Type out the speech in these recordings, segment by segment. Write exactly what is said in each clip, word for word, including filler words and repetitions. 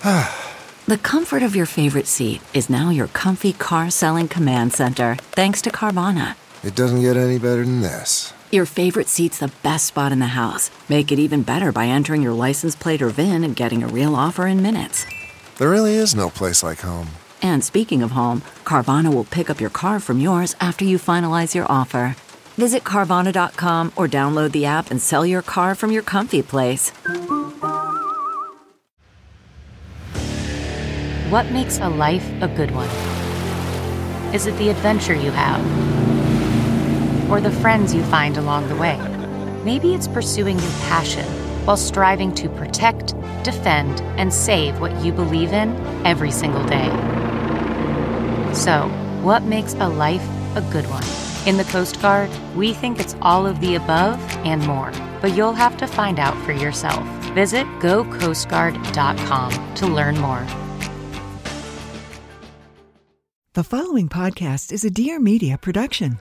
The comfort of your favorite seat is now your comfy car selling command center, thanks to Carvana. It doesn't get any better than this. Your favorite seat's the best spot in the house. Make it even better by entering your license plate or V I N and getting a real offer in minutes. There really is no place like home. And speaking of home, Carvana will pick up your car from yours after you finalize your offer. Visit Carvana dot com or download the app and sell your car from your comfy place. What makes a life a good one? Is it the adventure you have? Or the friends you find along the way? Maybe it's pursuing your passion while striving to protect, defend, and save what you believe in every single day. So, what makes a life a good one? In the Coast Guard, we think it's all of the above and more, but you'll have to find out for yourself. Visit go coast guard dot com to learn more. The following podcast is a Dear Media production.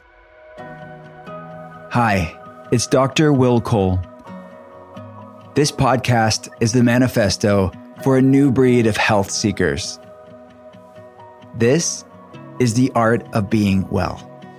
Hi, it's Doctor Will Cole. This podcast is the manifesto for a new breed of health seekers. This is the art of being well.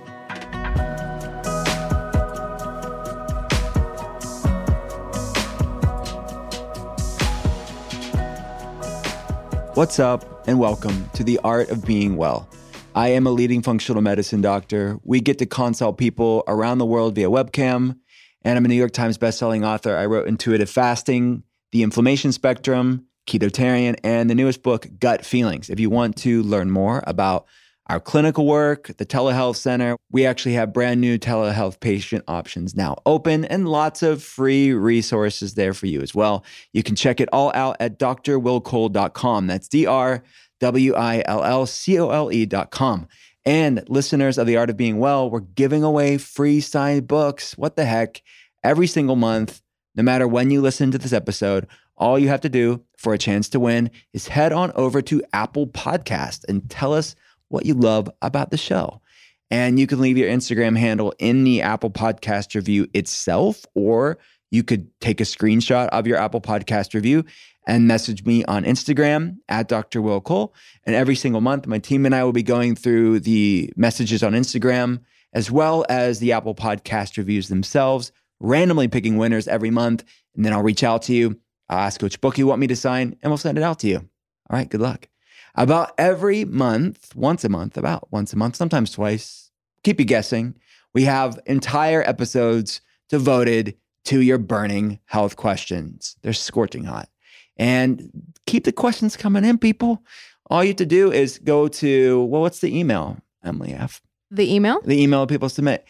What's up, and welcome to the art of being well. I am a leading functional medicine doctor. We get to consult people around the world via webcam, and I'm a New York Times bestselling author. I wrote Intuitive Fasting, The Inflammation Spectrum, Ketotarian, and the newest book, Gut Feelings. If you want to learn more about our clinical work, the telehealth center, we actually have brand new telehealth patient options now open and lots of free resources there for you as well. You can check it all out at d r will cole dot com. That's D R W I L L C O L E dot com. And listeners of The Art of Being Well, we're giving away free signed books. What the heck? Every single month, no matter when you listen to this episode, all you have to do for a chance to win is head on over to Apple Podcast and tell us what you love about the show. And you can leave your Instagram handle in the Apple Podcast review itself, or you could take a screenshot of your Apple Podcast review and message me on Instagram at Doctor Will Cole. And every single month, my team and I will be going through the messages on Instagram, as well as the Apple Podcast reviews themselves, randomly picking winners every month. And then I'll reach out to you. I'll ask which book you want me to sign, and we'll send it out to you. All right, good luck. About every month, once a month, about once a month, sometimes twice, keep you guessing, we have entire episodes devoted to your burning health questions. They're scorching hot. And keep the questions coming in, people. All you have to do is go to, well, what's the email, Emily F? The email? The email people submit.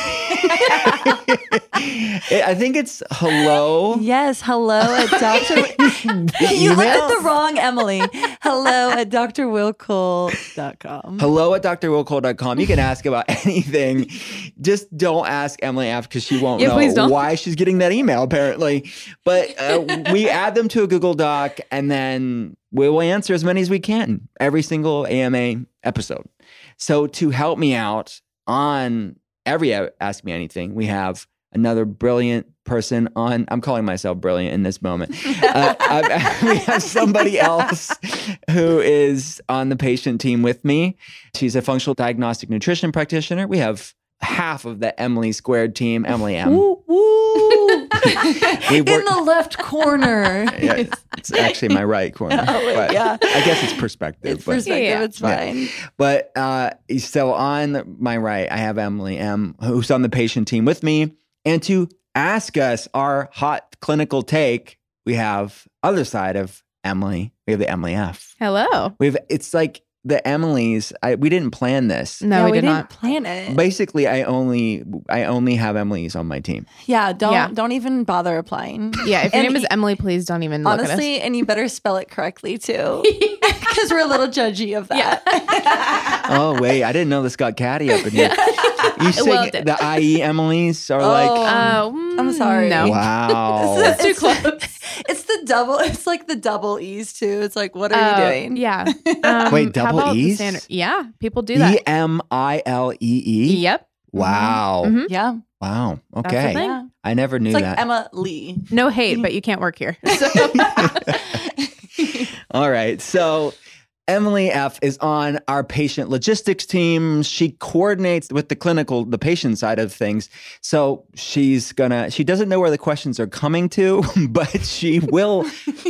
I think it's hello. Yes, hello at Doctor You looked at the wrong Emily. Hello at d r will cole dot com. Hello at d r will cole dot com. You can ask about anything. Just don't ask Emily F because she won't yeah, know why she's getting that email, apparently. But uh, we add them to a Google Doc, and then we will answer as many as we can every single A M A episode. So to help me out on every Ask Me Anything, we have another brilliant person on. I'm calling myself brilliant in this moment. Uh, I, we have somebody else who is on the patient team with me. She's a functional diagnostic nutrition practitioner. We have half of the Emily Squared team, Emily M. Woo, woo. In the left corner. Yeah, it's actually my right corner. Oh, but yeah. I guess it's perspective. It's but, perspective. Yeah. It's fine. Yeah. But uh, so on my right, I have Emily M, who's on the patient team with me. And to ask us our hot clinical take, we have other side of Emily. We have the Emily F. Hello. We have, it's like the Emilys. I, we didn't plan this. No, yeah, we, we did didn't not. plan it. Basically, I only I only have Emilys on my team. Yeah, don't Yeah. don't even bother applying. Yeah, if your And name is e- Emily, please don't even look at us. Honestly, and you better spell it correctly too, because we're a little judgy of that. Oh wait, I didn't know this got catty up in here. You say Well, it did. the I E Emilys are Oh. like, Oh, mm, I'm sorry. No. wow. It's Too it's- close. It's the double. It's like the double E's too. It's like, what are Uh, you doing? Yeah. Um, Wait, how double about the E's? standard- Yeah, people do E that. M I L E E? Yep. Wow. Mhm. Yeah, Wow. That's the Okay. thing. yeah. I never knew It's like that. Emma Lee. No hate, but you can't work here. So- All right. So Emily F. is on our patient logistics team. She coordinates with the clinical, the patient side of things. So she's gonna, she doesn't know where the questions are coming to, but she will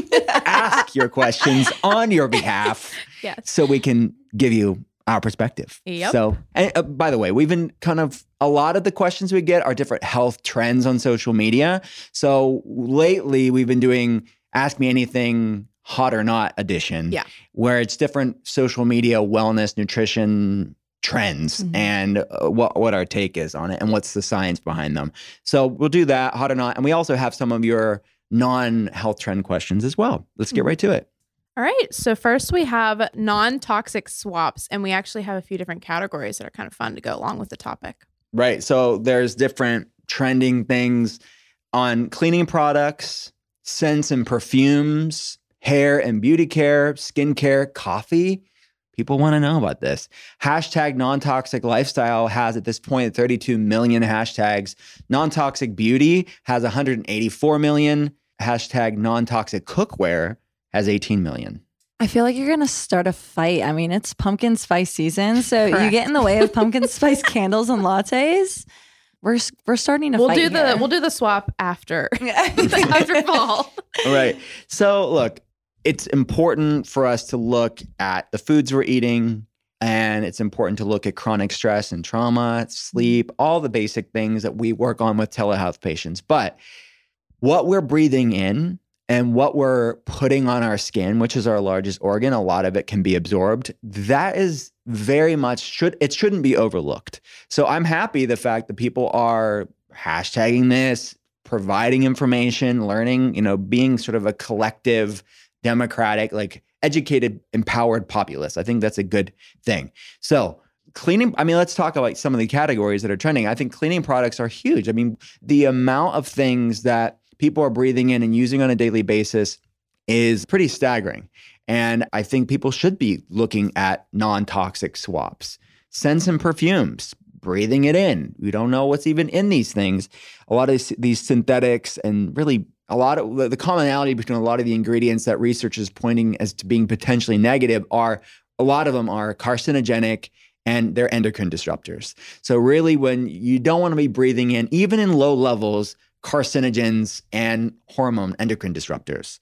ask your questions on your behalf. Yes. So we can give you our perspective. Yep. So, and, uh, by the way, we've been kind of, a lot of the questions we get are different health trends on social media. So lately we've been doing Ask Me Anything Hot or Not edition, yeah. where it's different social media, wellness, nutrition trends mm-hmm. and uh, what, what our take is on it and what's the science behind them. So we'll do that, hot or not. And we also have some of your non-health trend questions as well. Let's get mm-hmm. right to it. All right. So first we have non-toxic swaps, and we actually have a few different categories that are kind of fun to go along with the topic. Right. So there's different trending things on cleaning products, scents and perfumes, hair and beauty care, skincare, coffee. People want to know about this. Hashtag non-toxic lifestyle has at this point thirty-two million hashtags. Non-toxic beauty has one hundred eighty-four million. Hashtag non-toxic cookware has eighteen million. I feel like you're going to start a fight. I mean, it's pumpkin spice season. So Correct. You get in the way of pumpkin spice candles and lattes. We're we're starting to we'll fight do the here. We'll do the swap after after fall. Right. So look, it's important for us to look at the foods we're eating, and it's important to look at chronic stress and trauma, sleep, all the basic things that we work on with telehealth patients. But what we're breathing in and what we're putting on our skin, which is our largest organ, a lot of it can be absorbed. That is very much, should it shouldn't be overlooked. So I'm happy the fact that people are hashtagging this, providing information, learning, you know, being sort of a collective, democratic, like educated, empowered populace. I think that's a good thing. So cleaning, I mean, let's talk about some of the categories that are trending. I think cleaning products are huge. I mean, the amount of things that people are breathing in and using on a daily basis is pretty staggering. And I think people should be looking at non-toxic swaps. Scents and perfumes, breathing it in. We don't know what's even in these things. A lot of these synthetics and really a lot of the commonality between a lot of the ingredients that research is pointing as to being potentially negative are, a lot of them are carcinogenic and they're endocrine disruptors. So really when you don't want to be breathing in, even in low levels, carcinogens and hormone endocrine disruptors.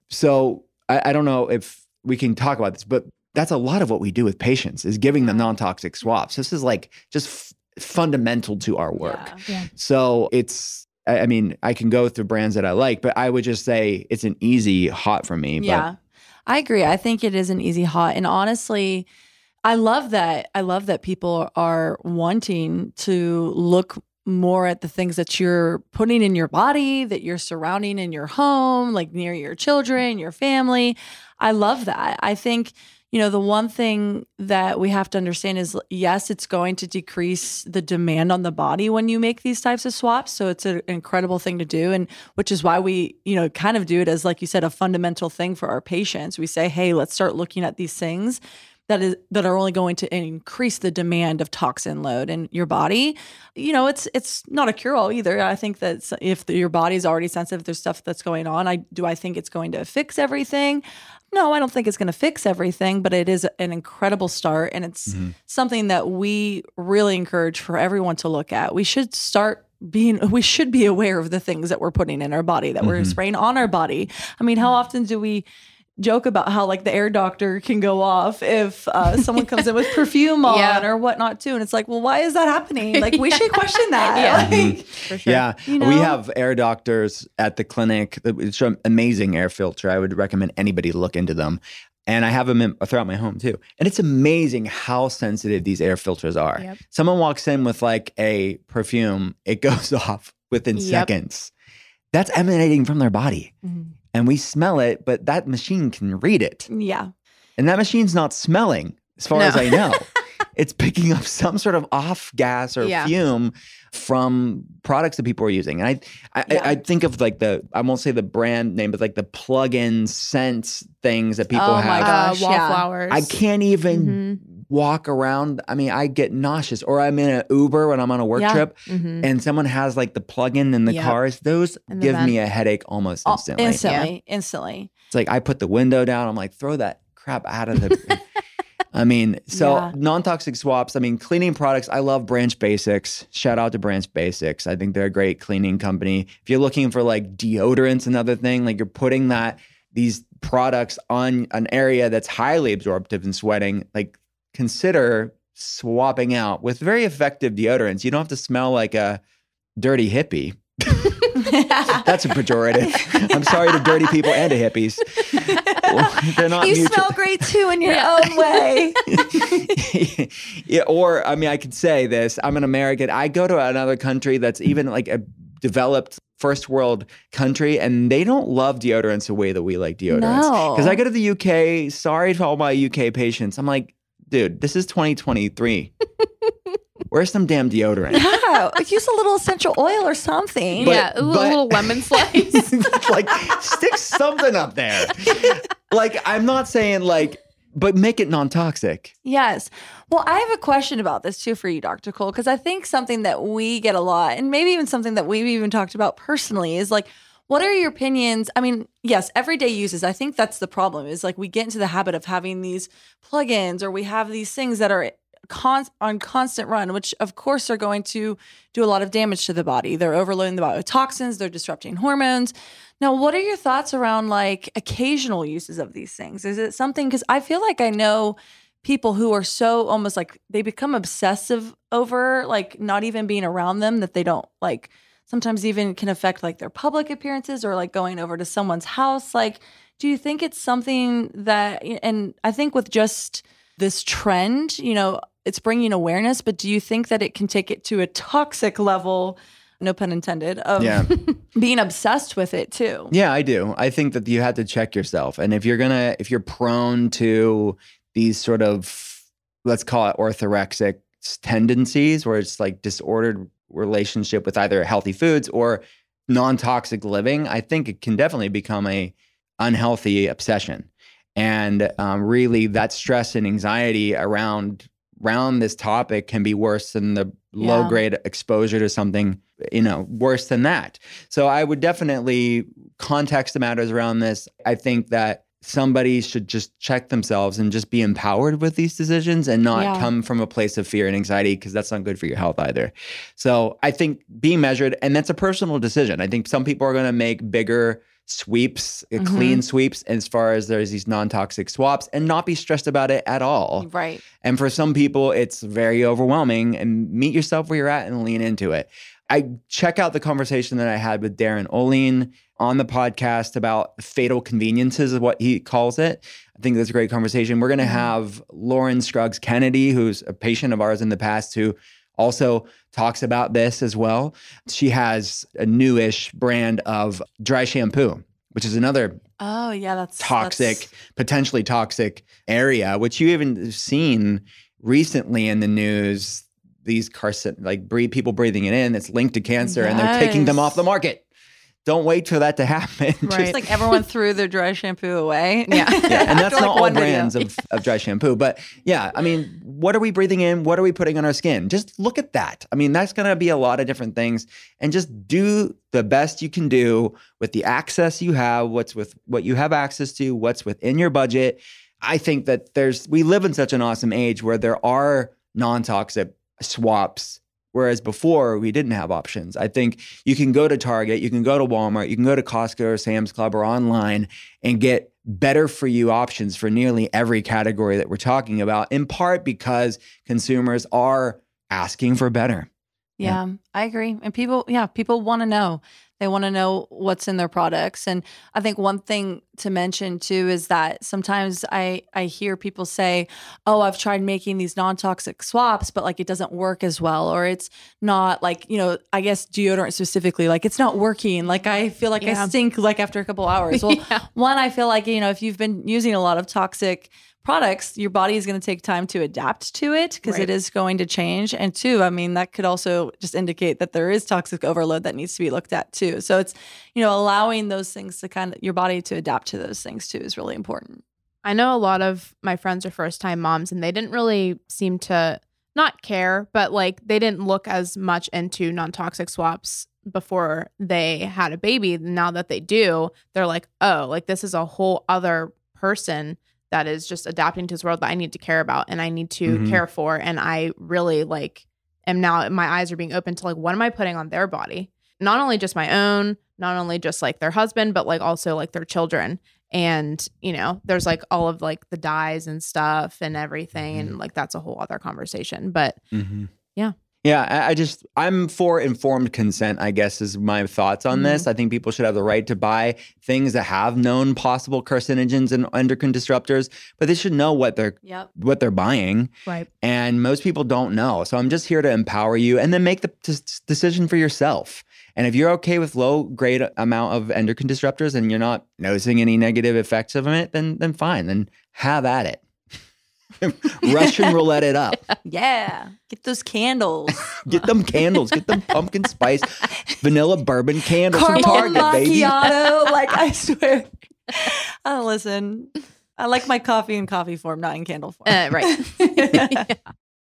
So I, I don't know if we can talk about this, but that's a lot of what we do with patients is giving them non-toxic swaps. This is like just f- fundamental to our work. Yeah. Yeah. So it's, I, I mean, I can go through brands that I like, but I would just say it's an easy hot for me. Yeah, but. I agree. I think it is an easy hot. And honestly, I love that. I love that people are wanting to look more at the things that you're putting in your body, that you're surrounding in your home, like near your children, your family. I love that. I think, you know, the one thing that we have to understand is, yes, it's going to decrease the demand on the body when you make these types of swaps. So it's an incredible thing to do. And which is why we, you know, kind of do it as, like you said, a fundamental thing for our patients. We say, hey, let's start looking at these things that is that are only going to increase the demand of toxin load in your body. You know, it's it's not a cure-all either. I think that if the, your body is already sensitive, there's stuff that's going on. I do I think it's going to fix everything? No, I don't think it's going to fix everything, but it is an incredible start, and it's mm-hmm. something that we really encourage for everyone to look at. We should start being we should be aware of the things that we're putting in our body, that mm-hmm. we're spraying on our body. I mean, how often do we joke about how like the air doctor can go off if uh, someone comes in with perfume on yeah. or whatnot too. And it's like, well, why is that happening? Like we should question that. Yeah, like, for sure. Yeah, you know? We have air doctors at the clinic. It's an amazing air filter. I would recommend anybody look into them. And I have them in, throughout my home too. And it's amazing how sensitive these air filters are. Yep. Someone walks in with like a perfume, it goes off within Yep. seconds. That's emanating from their body. Mhm. And we smell it, but that machine can read it. Yeah. And that machine's not smelling, as far No. as I know. It's picking up some sort of off gas or Yeah. fume from products that people are using. And I, I, Yeah. I think of like the, I won't say the brand name, but like the plug-in scent things that people Oh my have. Uh, gosh, yeah. wallflowers. I can't even Mhm. walk around. I mean, I get nauseous. Or I'm in an Uber when I'm on a work Yeah. trip Mhm. and someone has like the plug-in in the Yep. cars. Those In the give vent. me a headache almost Oh, instantly. instantly, instantly. It's like I put the window down. I'm like, throw that crap out of the. I mean, so Yeah. non-toxic swaps. I mean, cleaning products. I love Branch Basics. Shout out to Branch Basics. I think they're a great cleaning company. If you're looking for like deodorants, another thing, like you're putting that these products on an area that's highly absorptive and sweating, like consider swapping out with very effective deodorants. You don't have to smell like a dirty hippie. That's a pejorative. I'm sorry to dirty people and to hippies. They're not You mutual. smell great too in your own way. Yeah, or I mean, I could say this. I'm an American. I go to another country that's even like a developed first world country, and they don't love deodorants the way that we like deodorants. No. Because I go to the U K. Sorry to all my U K patients. I'm like, dude, this is twenty twenty-three. Where's some damn deodorant? Yeah, use a little essential oil or something. But- yeah, a little, but- little lemon slice. Like, stick something up there. Like, I'm not saying like, but make it non-toxic. Yes. Well, I have a question about this too for you, Doctor Cole, because I think something that we get a lot, and maybe even something that we've even talked about personally, is like, what are your opinions? I mean, yes, everyday uses. I think that's the problem, is like we get into the habit of having these plugins, or we have these things that are con- on constant run, which of course are going to do a lot of damage to the body. They're overloading the body with toxins, they're disrupting hormones. Now, what are your thoughts around like occasional uses of these things? Is it something, because I feel like I know people who are so almost like they become obsessive over like not even being around them, that they don't like, sometimes even can affect like their public appearances or like going over to someone's house. Like, do you think it's something that, and I think with just this trend, you know, it's bringing awareness, but do you think that it can take it to a toxic level, no pun intended, of Yeah. being obsessed with it too? Yeah, I do. I think that you have to check yourself. And if you're going to, if you're prone to these sort of, let's call it orthorexic tendencies, where it's like disordered relationship with either healthy foods or non-toxic living, I think it can definitely become a unhealthy obsession. And um, really that stress and anxiety around around this topic can be worse than the Yeah. low grade exposure to something, you know, worse than that. So I would definitely context matters around this. I think that somebody should just check themselves and just be empowered with these decisions and not Yeah. come from a place of fear and anxiety, because that's not good for your health either. So I think being measured, and that's a personal decision. I think some people are going to make bigger sweeps, uh, Mm-hmm. clean sweeps, as far as there's these non-toxic swaps, and not be stressed about it at all. Right. And for some people, it's very overwhelming, and meet yourself where you're at and lean into it. I check out the conversation that I had with Darren Olien on the podcast about fatal conveniences, is what he calls it. I think that's a great conversation. We're going to have Lauren Scruggs Kennedy, who's a patient of ours in the past, who also talks about this as well. She has a newish brand of dry shampoo, which is another Oh yeah, that's toxic, that's- potentially toxic area, which you even seen recently in the news. These carcin like breathe people breathing it in, it's linked to cancer, and they're taking them Yes. off the market. Don't wait for that to happen. Right. It's like everyone threw their dry shampoo away. Yeah. Yeah, and that's After, like, not all one video. brands of, of dry shampoo. But yeah, I mean, what are we breathing in? What are we putting on our skin? Just look at that. I mean, that's going to be a lot of different things. And just do the best you can do with the access you have, what's with what you have access to, what's within your budget. I think that there's, we live in such an awesome age where there are non-toxic swaps. Whereas before, we didn't have options. I think you can go to Target, you can go to Walmart, you can go to Costco or Sam's Club or online and get better for you options for nearly every category that we're talking about, in part because consumers are asking for better. Yeah, I agree. And people, yeah, people want to know. They want to know what's in their products. And I think one thing to mention too is that sometimes I I hear people say, "Oh, I've tried making these non-toxic swaps, but like it doesn't work as well, or it's not like, you know, I guess deodorant specifically, like it's not working. Like I feel like Yeah. I stink like after a couple hours." Well, Yeah. one, I feel like, you know, if you've been using a lot of toxic products, your body is going to take time to adapt to it because Right. it is going to change. And two, I mean, that could also just indicate that there is toxic overload that needs to be looked at too. So it's, you know, allowing those things to kind of your body to adapt to those things too is really important. I know a lot of my friends are first time moms, and they didn't really seem to not care, but like they didn't look as much into non toxic swaps before they had a baby. Now that they do, they're like, oh, like this is a whole other person that is just adapting to this world that I need to care about and I need to Mhm. care for. And I really like am now, my eyes are being open to like, what am I putting on their body? Not only just my own, not only just like their husband, but like also like their children. And, you know, there's like all of like the dyes and stuff and everything. And like, that's a whole other conversation. But Mm-hmm. yeah. Yeah, I I just, I'm for informed consent, I guess, is my thoughts on Mhm. this. I think people should have the right to buy things that have known possible carcinogens and endocrine disruptors, but they should know what they're Yep. what they're buying. Right. And most people don't know. So I'm just here to empower you and then make the t- decision for yourself. And if you're okay with low grade amount of endocrine disruptors and you're not noticing any negative effects of it, then then fine, then have at it. Russian roulette it up. Yeah. Get those candles. Get them candles. Get them pumpkin spice vanilla bourbon candles from Caramel Target, baby. macchiato. Like, I swear. Oh, listen. I like my coffee in coffee form, not in candle form. Uh, right.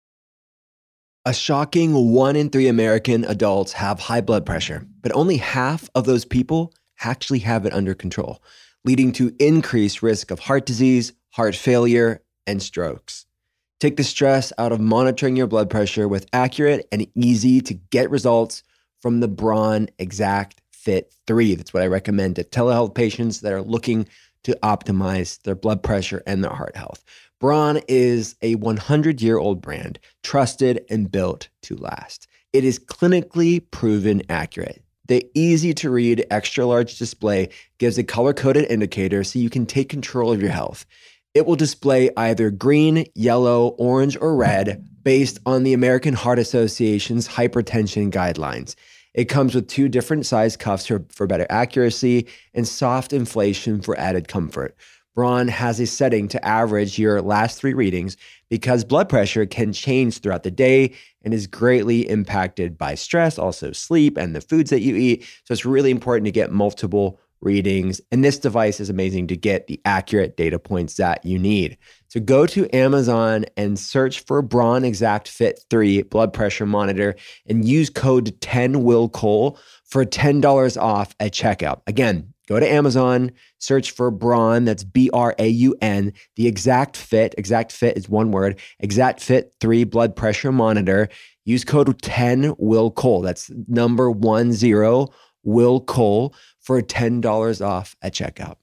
A shocking one in three American adults have high blood pressure, but only half of those people actually have it under control, leading to increased risk of heart disease, heart failure, and strokes. Take the stress out of monitoring your blood pressure with accurate and easy to get results from the Braun Exact Fit three. That's what I recommend to telehealth patients that are looking to optimize their blood pressure and their heart health. Braun is a hundred-year-old brand, trusted and built to last. It is clinically proven accurate. The easy-to-read extra-large display gives a color-coded indicator so you can take control of your health. It will display either green, yellow, orange, or red based on the American Heart Association's hypertension guidelines. It comes with two different size cuffs for, for better accuracy and soft inflation for added comfort. Braun has a setting to average your last three readings because blood pressure can change throughout the day and is greatly impacted by stress, also sleep and the foods that you eat. So it's really important to get multiple readings. And this device is amazing to get the accurate data points that you need. So go to Amazon and search for Braun Exact Fit three blood pressure monitor and use code ten will cole for ten dollars off at checkout. Again, go to Amazon, search for Braun, that's B R A U N, the Exact Fit, Exact Fit is one word, Exact Fit three blood pressure monitor. Use code ten will cole, that's number one zero, will cole, for ten dollars off at checkout.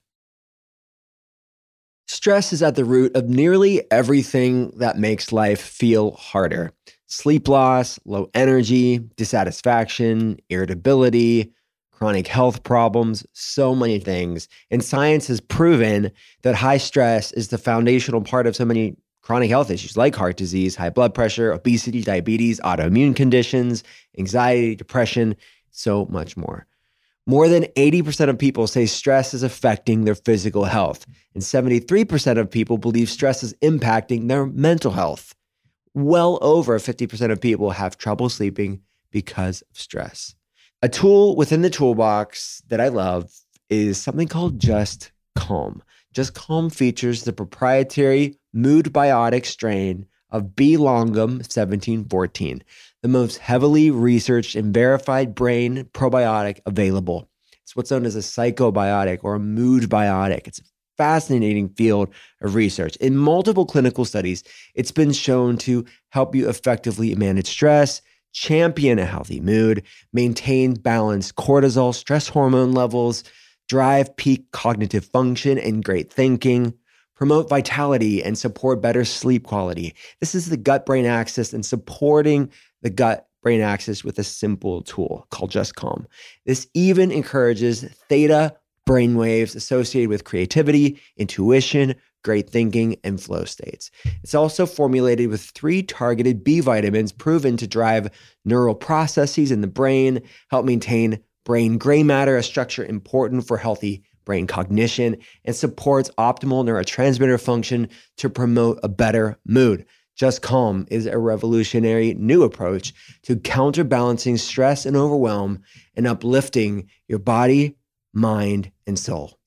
Stress is at the root of nearly everything that makes life feel harder. Sleep loss, low energy, dissatisfaction, irritability, chronic health problems, so many things. And science has proven that high stress is the foundational part of so many chronic health issues like heart disease, high blood pressure, obesity, diabetes, autoimmune conditions, anxiety, depression, so much more. More than eighty percent of people say stress is affecting their physical health, and seventy-three percent of people believe stress is impacting their mental health. Well over fifty percent of people have trouble sleeping because of stress. A tool within the toolbox that I love is something called Just Calm. Just Calm features the proprietary mood biotic strain of B. longum seventeen fourteen, the most heavily researched and verified brain probiotic available. It's what's known as a psychobiotic or a mood biotic. It's a fascinating field of research. In multiple clinical studies, it's been shown to help you effectively manage stress, champion a healthy mood, maintain balanced cortisol, stress hormone levels, drive peak cognitive function and great thinking, promote vitality, and support better sleep quality. This is the gut-brain axis and supporting the gut-brain axis with a simple tool called Just Calm. This even encourages theta brainwaves associated with creativity, intuition, great thinking, and flow states. It's also formulated with three targeted B vitamins proven to drive neural processes in the brain, help maintain brain gray matter, a structure important for healthy brain cognition, and supports optimal neurotransmitter function to promote a better mood. Just Calm is a revolutionary new approach to counterbalancing stress and overwhelm and uplifting your body, mind, and soul.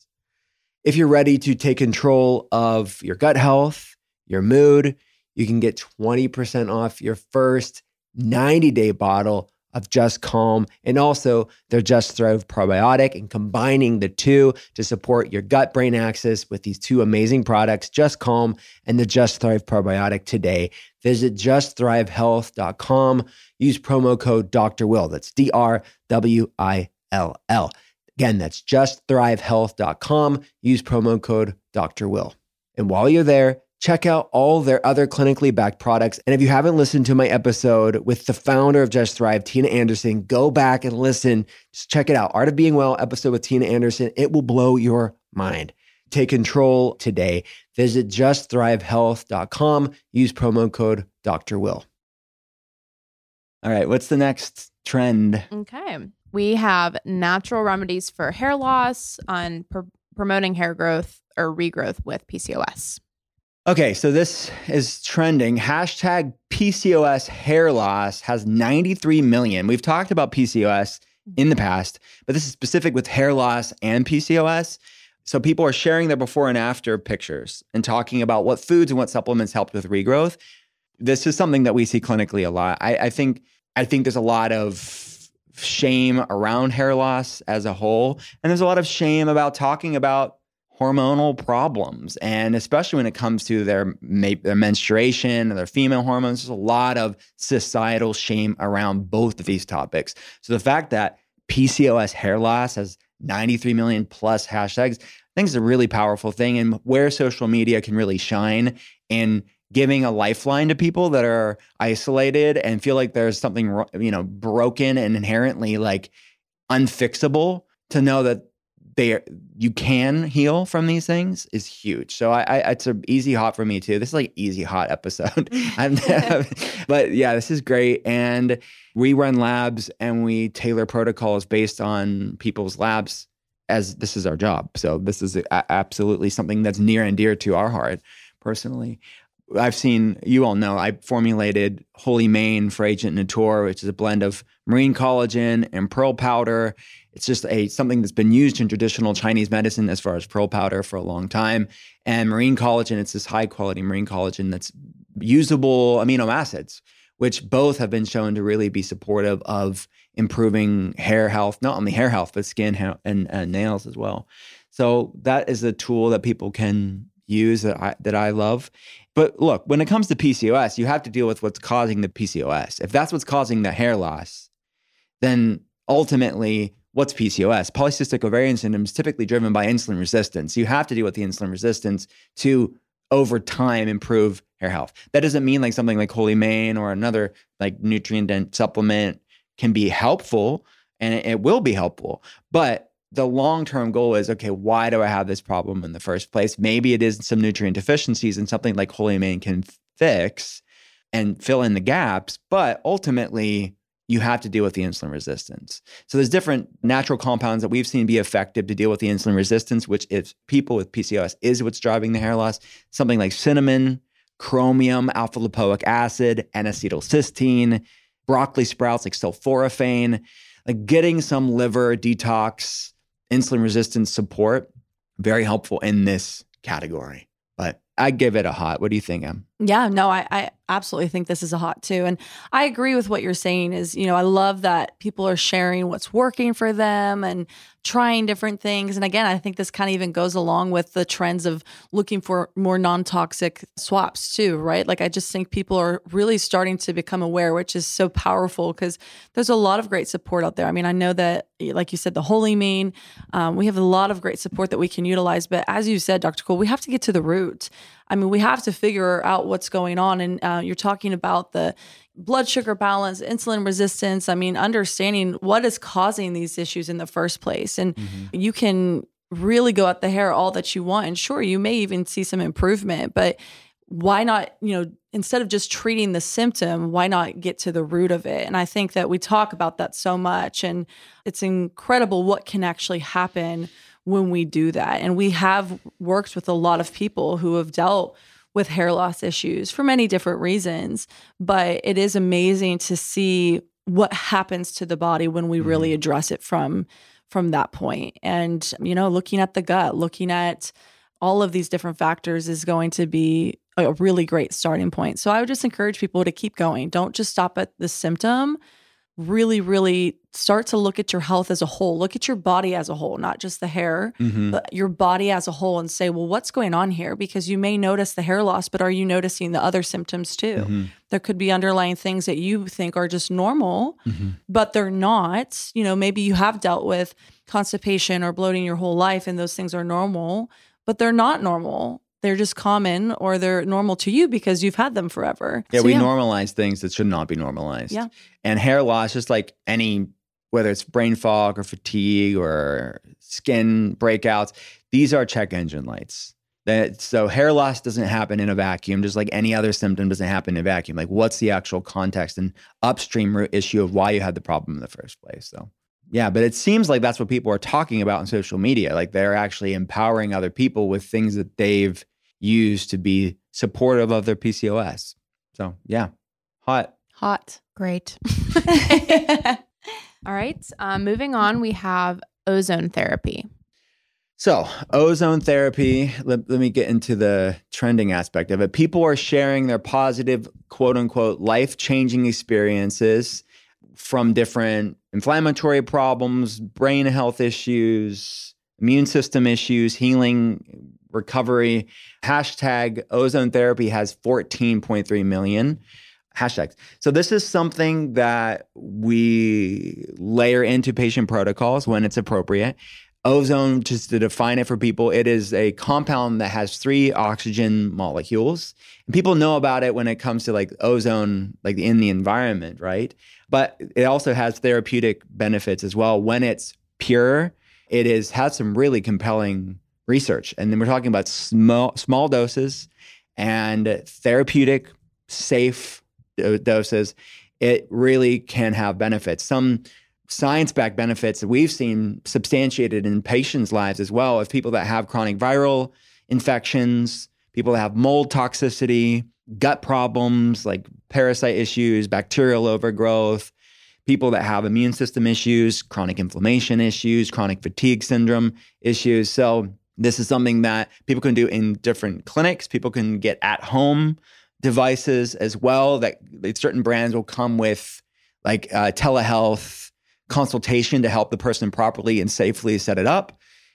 If you're ready to take control of your gut health, your mood, you can get twenty percent off your first ninety-day bottle of Just Calm and also their Just Thrive probiotic, and combining the two to support your gut-brain axis with these two amazing products, Just Calm and the Just Thrive probiotic today. Visit just thrive health dot com. Use promo code Doctor Will. That's D R W I L L. Again, that's just thrive health dot com. Use promo code Doctor Will. And while you're there, check out all their other clinically backed products. And if you haven't listened to my episode with the founder of Just Thrive, Tina Anderson, go back and listen. Just check it out. Art of Being Well episode with Tina Anderson. It will blow your mind. Take control today. Visit just thrive health dot com. Use promo code Doctor Will. All right, what's the next trend? Okay. We have natural remedies for hair loss on pr- promoting hair growth or regrowth with P C O S. Okay, so this is trending. Hashtag P C O S hair loss has ninety-three million. We've talked about P C O S in the past, but this is specific with hair loss and P C O S. So people are sharing their before and after pictures and talking about what foods and what supplements helped with regrowth. This is something that we see clinically a lot. I, I think I think there's a lot of shame around hair loss as a whole, and there's a lot of shame about talking about hormonal problems, and especially when it comes to their, their menstruation and their female hormones. There's a lot of societal shame around both of these topics. So the fact that P C O S hair loss has ninety-three million plus hashtags, I think is a really powerful thing, and where social media can really shine in giving a lifeline to people that are isolated and feel like there's something, you know, broken and inherently like unfixable, to know that they you can heal from these things is huge. So I, I it's an easy hot for me too. This is like easy hot episode. But yeah, this is great. And we run labs and we tailor protocols based on people's labs, as this is our job. So this is a, absolutely something that's near and dear to our heart personally. I've seen, you all know, I formulated Holy Mane for Agent Natur, which is a blend of marine collagen and pearl powder. It's just a something that's been used in traditional Chinese medicine as far as pearl powder for a long time. And marine collagen, it's this high quality marine collagen that's usable amino acids, which both have been shown to really be supportive of improving hair health, not only hair health, but skin ha- and, and nails as well. So that is a tool that people can use that I, that I love. But look, when it comes to P C O S, you have to deal with what's causing the P C O S. If that's what's causing the hair loss, then ultimately, what's P C O S? Polycystic ovarian syndrome is typically driven by insulin resistance. You have to deal with the insulin resistance to, over time, improve hair health. That doesn't mean like something like Holy Mane or another like nutrient-dense supplement can be helpful, and it, it will be helpful. But the long-term goal is, okay, why do I have this problem in the first place? Maybe it is some nutrient deficiencies, and something like Holy Mane can fix and fill in the gaps. But ultimately, you have to deal with the insulin resistance. So there's different natural compounds that we've seen be effective to deal with the insulin resistance, which if people with P C O S is what's driving the hair loss. Something like cinnamon, chromium, alpha lipoic acid, N-acetylcysteine, broccoli sprouts like sulforaphane, like getting some liver detox, insulin resistance support, very helpful in this category. But I give it a hot. What do you think, Em? Yeah, no, I, I absolutely think this is a hot too. And I agree with what you're saying is, you know, I love that people are sharing what's working for them and trying different things. And again, I think this kind of even goes along with the trends of looking for more non-toxic swaps too, right? Like I just think people are really starting to become aware, which is so powerful because there's a lot of great support out there. I mean, I know that, like you said, the Holy Mane, um, we have a lot of great support that we can utilize. But as you said, Doctor Cole, we have to get to the root. I mean, we have to figure out what's going on. And uh, you're talking about the blood sugar balance, insulin resistance. I mean, understanding what is causing these issues in the first place. And mm-hmm. you can really go at the hair all that you want. And sure, you may even see some improvement, but why not, you know, instead of just treating the symptom, why not get to the root of it? And I think that we talk about that so much, and it's incredible what can actually happen when we do that. And we have worked with a lot of people who have dealt with hair loss issues for many different reasons, but it is amazing to see what happens to the body when we really address it from from that point. And, you know, looking at the gut, looking at all of these different factors is going to be a really great starting point. So I would just encourage people to keep going. Don't just stop at the symptom, really, really start to look at your health as a whole. Look at your body as a whole, not just the hair, Mm-hmm. but your body as a whole, and say, well, what's going on here? Because you may notice the hair loss, but are you noticing the other symptoms too? Mm-hmm. There could be underlying things that you think are just normal, Mm-hmm. but they're not. You know, maybe you have dealt with constipation or bloating your whole life and those things are normal, but they're not normal. They're just common, or they're normal to you because you've had them forever. Yeah, So, we normalize things that should not be normalized. Yeah. And hair loss, just like any, whether it's brain fog or fatigue or skin breakouts, these are check engine lights. That, so hair loss doesn't happen in a vacuum, just like any other symptom doesn't happen in a vacuum. Like, what's the actual context and upstream root issue of why you had the problem in the first place? So yeah, but it seems like that's what people are talking about on social media. Like, they're actually empowering other people with things that they've used to be supportive of their P C O S. So yeah, hot. Hot. Great. All right. Um, moving on, we have ozone therapy. So ozone therapy, let, let me get into the trending aspect of it. People are sharing their positive, quote unquote, life-changing experiences from different inflammatory problems, brain health issues, immune system issues, healing, recovery. Hashtag ozone therapy has fourteen point three million hashtags. So this is something that we layer into patient protocols when it's appropriate. Ozone, just to define it for people, it is a compound that has three oxygen molecules. And people know about it when it comes to like ozone, like in the environment, right? But it also has therapeutic benefits as well. When it's pure, it is has some really compelling research. And then we're talking about small, small doses and therapeutic, safe do- doses. It really can have benefits. Some science-backed benefits that we've seen substantiated in patients' lives as well, of people that have chronic viral infections, people that have mold toxicity, gut problems like parasite issues, bacterial overgrowth, people that have immune system issues, chronic inflammation issues, chronic fatigue syndrome issues. So this is something that people can do in different clinics. People can get at-home devices as well. That certain brands will come with like uh, telehealth consultation to help the person properly and safely set it up.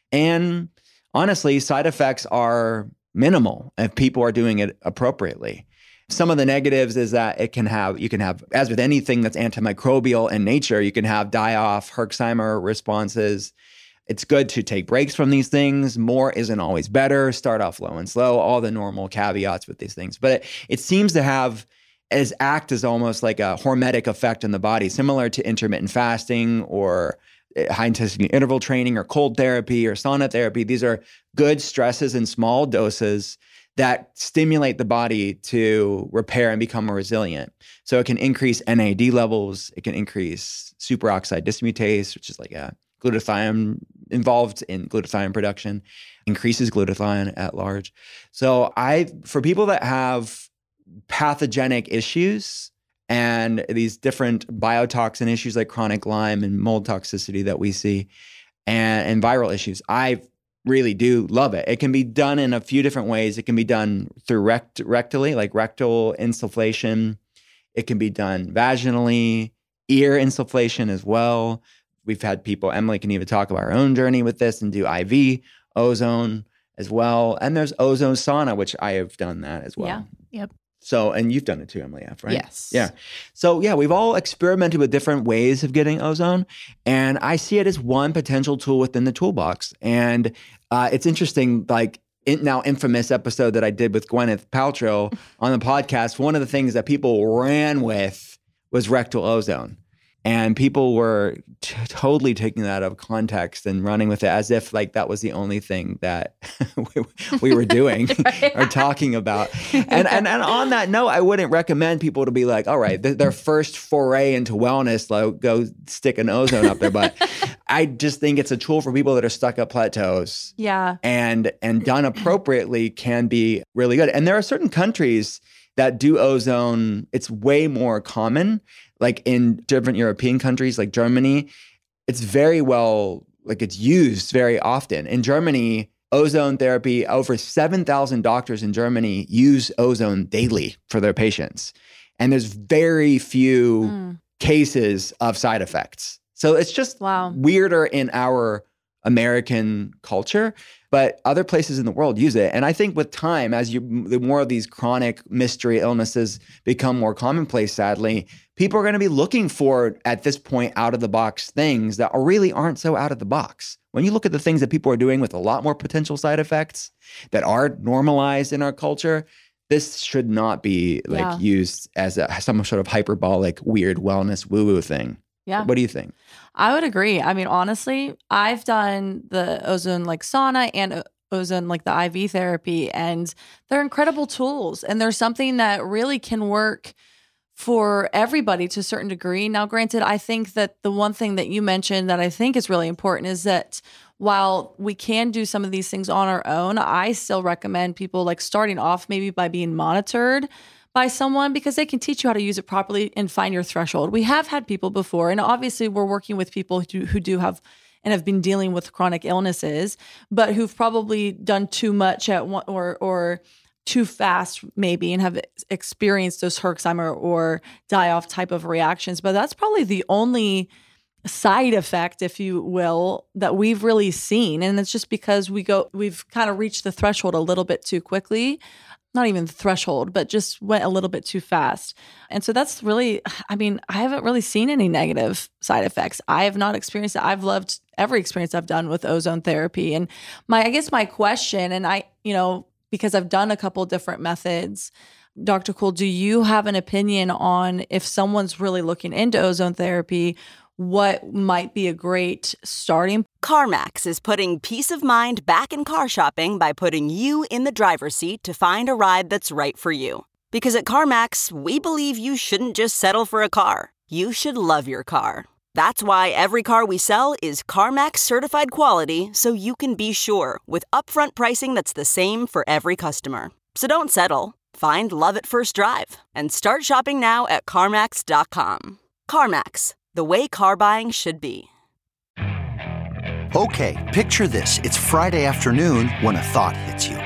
And honestly, side effects are minimal if people are doing it appropriately. Some of the negatives is that it can have, you can have, as with anything that's antimicrobial in nature, you can have die-off, Herxheimer responses. It's good to take breaks from these things. More isn't always better. Start off low and slow, all the normal caveats with these things. But it, it seems to have as act as almost like a hormetic effect in the body, similar to intermittent fasting or high intensity interval training or cold therapy or sauna therapy. These are good stresses in small doses that stimulate the body to repair and become more resilient. So it can increase N A D levels. It can increase superoxide dismutase, which is like a glutathione involved in glutathione production, increases glutathione at large. So I, for people that have pathogenic issues and these different biotoxin issues like chronic Lyme and mold toxicity that we see, and, and viral issues, I really do love it. It can be done in a few different ways. It can be done through rect- rectally, like rectal insufflation. It can be done vaginally, ear insufflation as well. We've had people, Emily can even talk about her own journey with this and do I V ozone as well. And there's ozone sauna, which I have done that as well. Yeah. Yep. So, and you've done it too, Emily F, right? Yes. Yeah. So yeah, we've all experimented with different ways of getting ozone, and I see it as one potential tool within the toolbox. And uh, it's interesting, like in, now infamous episode that I did with Gwyneth Paltrow on the podcast, one of the things that people ran with was rectal ozone. And people were t- totally taking that out of context and running with it as if like that was the only thing that we, we were doing or talking about. And, and and on that note, I wouldn't recommend people to be like, all right, th- their first foray into wellness, like go stick an ozone up there. But I just think it's a tool for people that are stuck at plateaus. Yeah. And and done appropriately can be really good. And there are certain countries that do ozone. It's way more common. Like in different European countries like Germany, it's very well, like it's used very often. In Germany, ozone therapy, over seven thousand doctors in Germany use ozone daily for their patients. And there's very few mm. cases of side effects. So it's just Wow. weirder in our American culture, but other places in the world use it. And I think with time, as you the more of these chronic mystery illnesses become more commonplace, sadly, people are going to be looking for, at this point, out of the box things that are really aren't so out of the box. When you look at the things that people are doing with a lot more potential side effects that are normalized in our culture, this should not be like Yeah. used as a, some sort of hyperbolic, weird wellness woo-woo thing. Yeah. What do you think? I would agree. I mean, honestly, I've done the ozone like sauna and o- ozone like the I V therapy, and they're incredible tools. And there's something that really can work for everybody to a certain degree. Now, granted, I think that the one thing that you mentioned that I think is really important is that while we can do some of these things on our own, I still recommend people like starting off maybe by being monitored by someone, because they can teach you how to use it properly and find your threshold. We have had people before, and obviously we're working with people who do, who do have and have been dealing with chronic illnesses, but who've probably done too much at one or or too fast maybe and have experienced those Herxheimer or die-off type of reactions. But that's probably the only side effect, if you will, that we've really seen. And it's just because we go, we've kind of reached the threshold a little bit too quickly. Not even the threshold, but just went a little bit too fast. And so that's really, I mean, I haven't really seen any negative side effects. I have not experienced it. I've loved every experience I've done with ozone therapy. And my, I guess my question, and I, you know, because I've done a couple different methods, Doctor Cool, do you have an opinion on if someone's really looking into ozone therapy, what might be a great starting? CarMax is putting peace of mind back in car shopping by putting you in the driver's seat to find a ride that's right for you. Because at CarMax, we believe you shouldn't just settle for a car. You should love your car. That's why every car we sell is CarMax certified quality, so you can be sure with upfront pricing that's the same for every customer. So don't settle. Find love at first drive and start shopping now at CarMax dot com. CarMax, the way car buying should be. Okay, picture this. It's Friday afternoon when a thought hits you.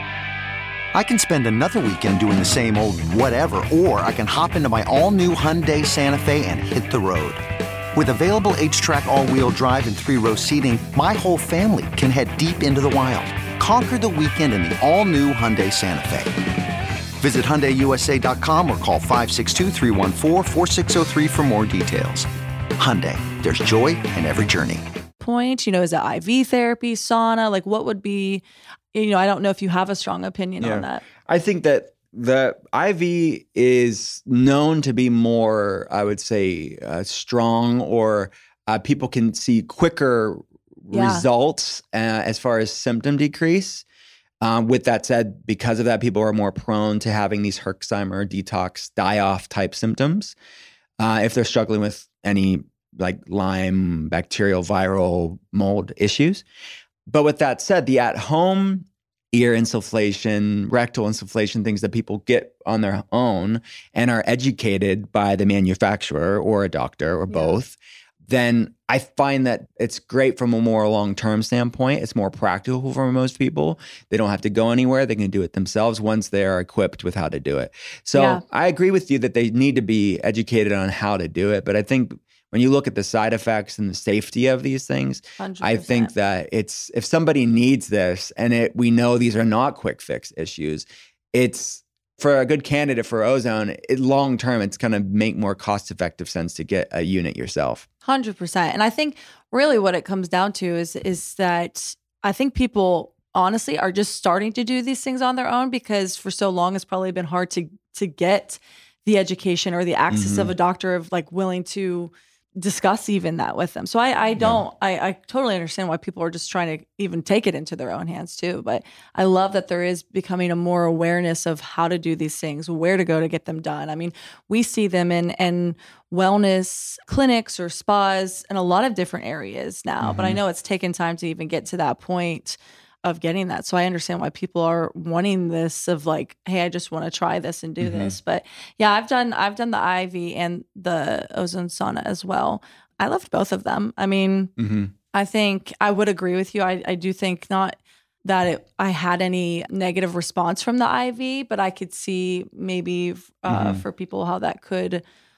I can spend another weekend doing the same old whatever, or I can hop into my all-new Hyundai Santa Fe and hit the road. With available H-Track all-wheel drive and three-row seating, my whole family can head deep into the wild. Conquer the weekend in the all-new Hyundai Santa Fe. Visit Hyundai U S A dot com or call five six two, three one four, four six zero three for more details. Hyundai, there's joy in every journey. Point, you know, is it I V therapy, sauna? Like what would be, you know, I don't know if you have a strong opinion Yeah. on that. I think that the I V is known to be more, I would say, uh, strong, or uh, people can see quicker Yeah. results uh, as far as symptom decrease. Um, with that said, because of that, people are more prone to having these Herxheimer, detox, die-off type symptoms. Uh, if they're struggling with any like Lyme, bacterial, viral, mold issues. But with that said, the at-home ear insufflation, rectal insufflation, things that people get on their own and are educated by the manufacturer or a doctor or Yeah. both, then I find that it's great from a more long-term standpoint. It's more practical for most people. They don't have to go anywhere. They can do it themselves once they are equipped with how to do it. So Yeah. I agree with you that they need to be educated on how to do it. But I think when you look at the side effects and the safety of these things, one hundred I percent. think that it's if somebody needs this and it we know these are not quick fix issues, it's for a good candidate for ozone, it, long term, it's going to make more cost effective sense to get a unit yourself. one hundred percent. And I think really what it comes down to is is that I think people honestly are just starting to do these things on their own because for so long it's probably been hard to to get the education or the access Mhm. of a doctor of like willing to discuss even that with them. So I, I don't, I, I totally understand why people are just trying to even take it into their own hands too. But I love that there is becoming a more awareness of how to do these things, where to go to get them done. I mean, we see them in, in wellness clinics or spas in a lot of different areas now, but I Mhm. know it's taken time to even get to that point of getting that. So I understand why people are wanting this of like, hey, I just want to try this and do Mhm. this. But yeah, I've done I've done the I V and the ozone sauna as well. I loved both of them. I mean, Mm-hmm. I think I would agree with you. I, I do think not that it, I had any negative response from the I V, but I could see maybe uh, Mhm. for people how that could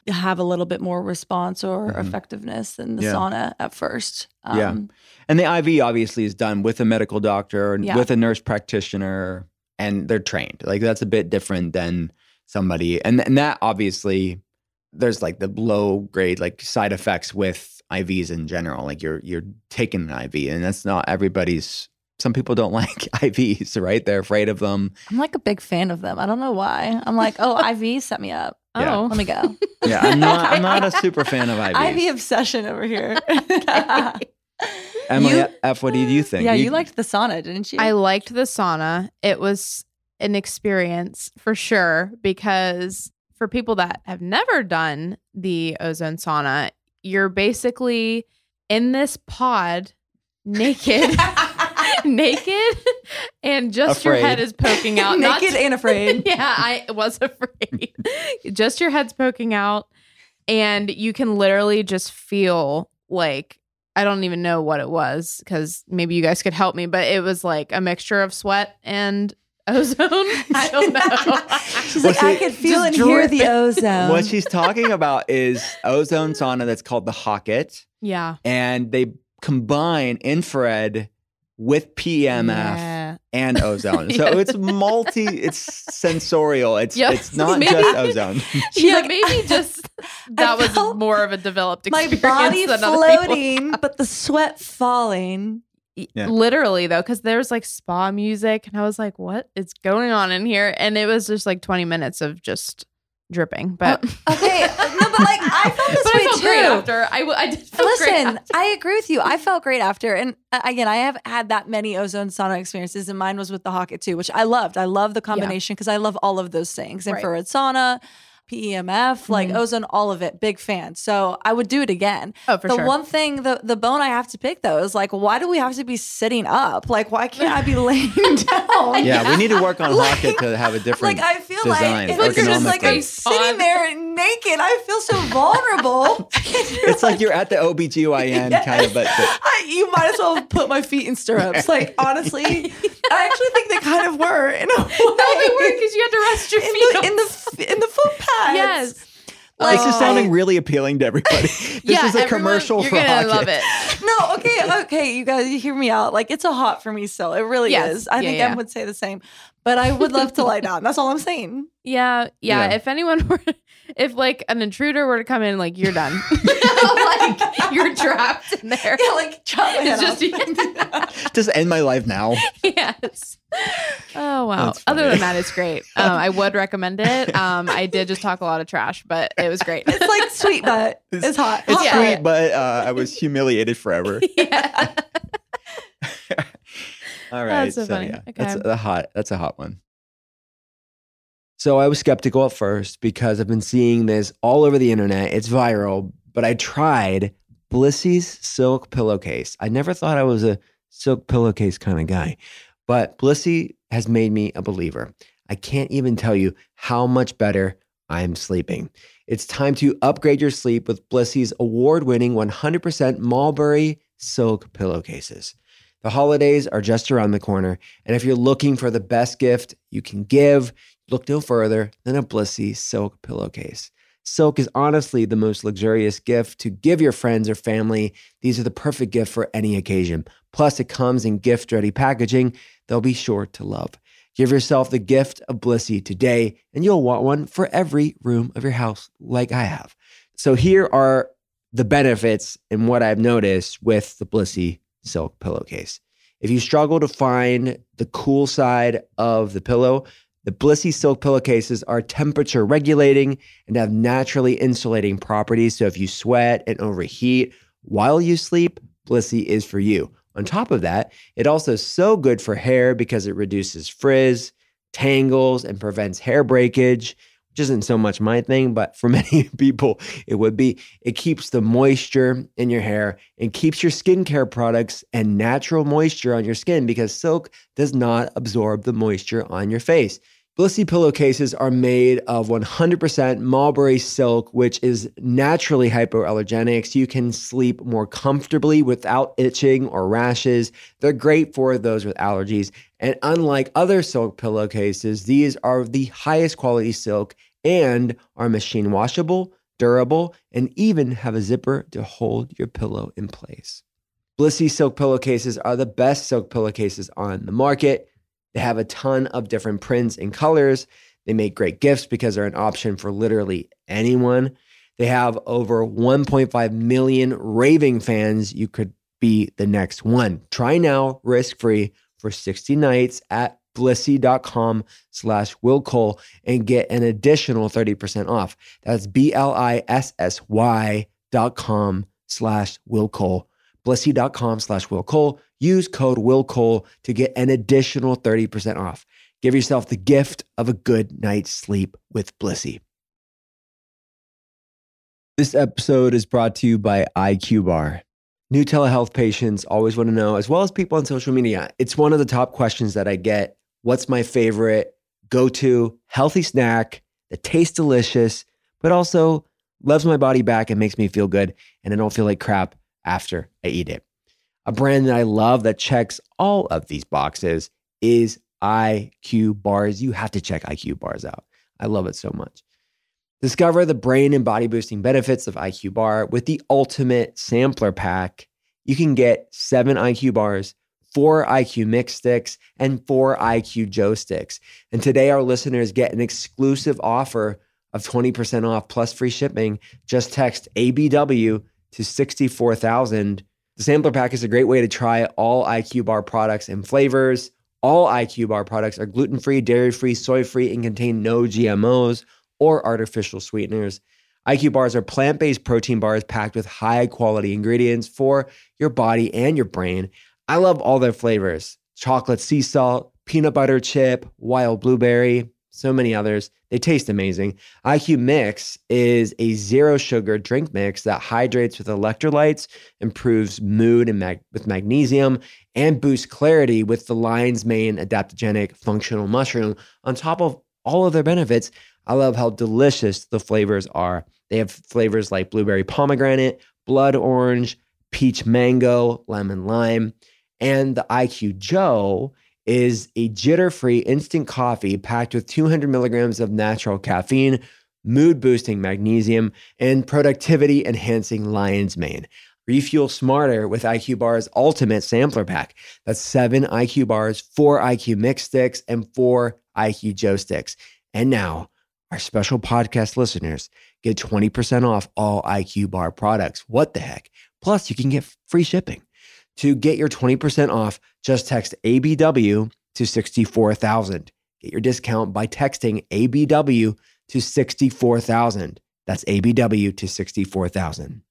have a little bit more response or Mhm. effectiveness than the Yeah. sauna at first. Yeah. Um, And the I V obviously is done with a medical doctor and Yeah. with a nurse practitioner, and they're trained. Like that's a bit different than somebody. And, and that obviously, there's like the low grade like side effects with I Vs in general. Like you're you're taking an I V, and that's not everybody's. Some people don't like I Vs, right? They're afraid of them. I'm like a big fan of them. I don't know why. I'm like, oh, I V, set me up. Yeah. Oh. Let me go. Yeah, I'm not. I'm not a super fan of I Vs. I V obsession over here. Emily You- F, what did you think? Yeah, you liked the sauna, didn't you? I liked the sauna. It was an experience for sure, because for people that have never done the ozone sauna, you're basically in this pod naked, naked, and just your Afraid. head is poking out. Not naked and afraid. yeah, I was afraid. Just your head's poking out, and you can literally just feel like, I don't even know what it was, because maybe you guys could help me, but it was like a mixture of sweat and ozone. I don't know. She's Well, like, I see, could feel just and hear the dripping. ozone. What she's talking about is ozone sauna that's called the Hocket, Yeah. and they combine infrared with P E M F Yeah. and ozone. So it's multi, it's sensorial. It's Yeah. it's not Maybe- just ozone. She's yeah, like, maybe just that was felt more of a developed my experience body than other people. floating, but the sweat falling. Yeah. Literally though, because there was like spa music, and I was like, "What is going on in here?" And it was just like twenty minutes of just dripping. But Okay, no, but like I felt this but way I felt too. great after. I, w- I did feel great Listen, after. I agree with you. I felt great after. And uh, again, I have had that many ozone sauna experiences, and mine was with the Hocket too, which I loved. I love the combination because I love all of those things. Right. Infrared sauna, P E M F, like Mhm. ozone, all of it. Big fan. So I would do it again. Oh, for the sure. one thing, the, the bone I have to pick though is like, why do we have to be sitting up? Like, why can't I be laying down? Yeah, we need to work on Like- Hocket to have a different Like I feel design. like it's just like I'm ergonomically. sitting there naked. I feel so vulnerable. It's like you're at the O B G Y N Yes. kind of, but, but I, you might as well put my feet in stirrups. Like honestly, I actually think they kind of were in a way. No, they were, because you had to rest your in feet the, in the in the foot pads. Yes. this is Oh. sounding really appealing to everybody. This yeah, is a everyone- commercial you're for gonna Hocket. love it. No, okay, okay, you guys, you hear me out. Like it's a hot for me still. It really Yes. is. I Yeah, think yeah. Em would say the same. But I would love to lie down. That's all I'm saying. Yeah, yeah, Yeah. If anyone were, if like an intruder were to come in, like you're done. Like you're trapped in there. Yeah, like chop my head It's off. just Just end my life now. yes. Oh wow. That's funny. Other than that, it's great. Um, I would recommend it. Um, I did just talk a lot of trash, but it was great. It's like sweet butt. It's hot. It's Hot Yeah. sweet, butt. but uh, I was humiliated forever. yeah. All right. That's so funny. yeah, Okay. that's a hot. That's a hot one. So I was skeptical at first because I've been seeing this all over the internet. It's viral, but I tried Blissy's silk pillowcase. I never thought I was a silk pillowcase kind of guy, but Blissy has made me a believer. I can't even tell you how much better I'm sleeping. It's time to upgrade your sleep with Blissy's award-winning one hundred percent Mulberry silk pillowcases. The holidays are just around the corner, and if you're looking for the best gift you can give, look no further than a Blissy silk pillowcase. Silk is honestly the most luxurious gift to give your friends or family. These are the perfect gift for any occasion. Plus, it comes in gift-ready packaging they'll be sure to love. Give yourself the gift of Blissy today, and you'll want one for every room of your house, like I have. So here are the benefits and what I've noticed with the Blissy silk pillowcase. If you struggle to find the cool side of the pillow, the Blissy silk pillowcases are temperature regulating and have naturally insulating properties. So if you sweat and overheat while you sleep, Blissy is for you. On top of that, it also is so good for hair because it reduces frizz, tangles, and prevents hair breakage, which isn't so much my thing, but for many people, it would be. It keeps the moisture in your hair and keeps your skincare products and natural moisture on your skin because silk does not absorb the moisture on your face. Blissy pillowcases are made of one hundred percent mulberry silk, which is naturally hypoallergenic, so you can sleep more comfortably without itching or rashes. They're great for those with allergies. And unlike other silk pillowcases, these are the highest quality silk and are machine washable, durable, and even have a zipper to hold your pillow in place. Blissy silk pillowcases are the best silk pillowcases on the market. They have a ton of different prints and colors. They make great gifts because they're an option for literally anyone. They have over one point five million raving fans. You could be the next one. Try now, risk-free, for sixty nights at blissy.com slash Will Cole and get an additional thirty percent off. That's B-L-I-S-S-Y dot com slash Will Cole. Blissy.com slash Will Cole. Use code Will Cole to get an additional thirty percent off. Give yourself the gift of a good night's sleep with Blissy. This episode is brought to you by I Q Bar. New telehealth patients always want to know, as well as people on social media, it's one of the top questions that I get. What's my favorite go-to healthy snack that tastes delicious, but also loves my body back and makes me feel good, and I don't feel like crap after I eat it? A brand that I love that checks all of these boxes is I Q Bars. You have to check I Q Bars out. I love it so much. Discover the brain and body boosting benefits of I Q Bar with the ultimate sampler pack. You can get seven I Q Bars, four I Q Mix Sticks, and four I Q Joe Sticks. And today our listeners get an exclusive offer of twenty percent off plus free shipping. Just text A B W to sixty-four thousand. The sampler pack is a great way to try all I Q Bar products and flavors. All I Q Bar products are gluten-free, dairy-free, soy-free, and contain no G M Os or artificial sweeteners. I Q Bars are plant-based protein bars packed with high-quality ingredients for your body and your brain. I love all their flavors: chocolate sea salt, peanut butter chip, wild blueberry, so many others. They taste amazing. I Q Mix is a zero-sugar drink mix that hydrates with electrolytes, improves mood and mag- with magnesium, and boosts clarity with the lion's mane adaptogenic functional mushroom. On top of all of their benefits, I love how delicious the flavors are. They have flavors like blueberry pomegranate, blood orange, peach mango, lemon lime. And the I Q Joe is a jitter-free instant coffee packed with two hundred milligrams of natural caffeine, mood-boosting magnesium, and productivity-enhancing lion's mane. Refuel smarter with I Q Bar's ultimate sampler pack. That's seven I Q Bars, four I Q Mix Sticks, and four I Q Joe Sticks. And now, our special podcast listeners get twenty percent off all I Q Bar products. What the heck? Plus, you can get free shipping. To get your twenty percent off, just text A B W to sixty-four thousand. Get your discount by texting A B W to sixty-four thousand. That's A B W to sixty-four thousand.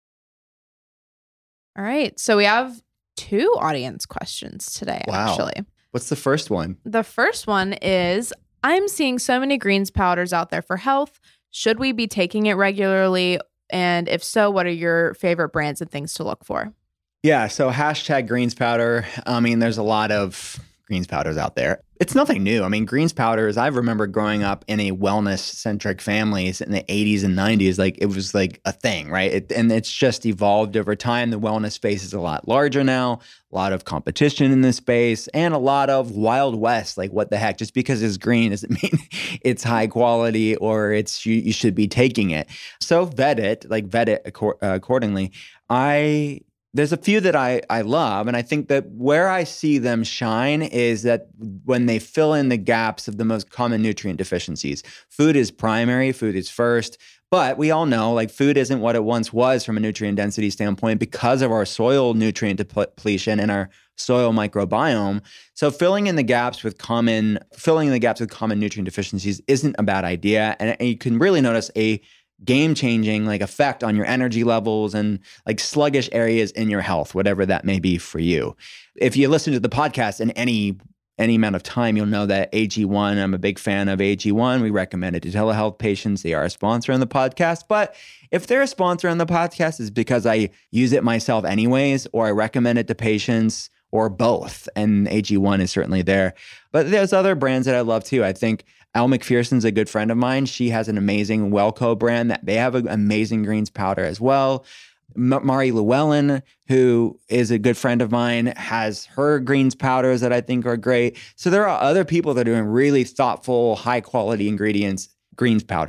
All right. So we have two audience questions today, Wow. actually. What's the first one? The first one is, I'm seeing so many greens powders out there for health. Should we be taking it regularly? And if so, what are your favorite brands and things to look for? Yeah, so hashtag greens powder. I mean, there's a lot of greens powders out there. It's nothing new. I mean, greens powders, I remember growing up in a wellness-centric families in the eighties and nineties. Like, it was like a thing, right? It, and it's just evolved over time. The wellness space is a lot larger now, a lot of competition in this space, and a lot of Wild West. Like, what the heck? Just because it's green doesn't mean it's high quality or it's you, you should be taking it. So vet it, like vet it acor- uh, accordingly. I... There's a few that I, I love, and I think that where I see them shine is that when they fill in the gaps of the most common nutrient deficiencies. Food is primary, food is first, but we all know like food isn't what it once was from a nutrient density standpoint because of our soil nutrient depletion and our soil microbiome. So filling in the gaps with common, filling in the gaps with common nutrient deficiencies isn't a bad idea, and, and you can really notice a game-changing like effect on your energy levels and like sluggish areas in your health, whatever that may be for you. If you listen to the podcast in any any amount of time, you'll know that A G one, I'm a big fan of A G one. We recommend it to telehealth patients. They are a sponsor on the podcast. But if they're a sponsor on the podcast, it's because I use it myself anyways, or I recommend it to patients, or both. And A G one is certainly there. But there's other brands that I love too. I think Elle Macpherson's a good friend of mine. She has an amazing Wellco brand that they have an amazing greens powder as well. M- Mari Llewellyn, who is a good friend of mine, has her greens powders that I think are great. So there are other people that are doing really thoughtful, high quality ingredients, greens powders.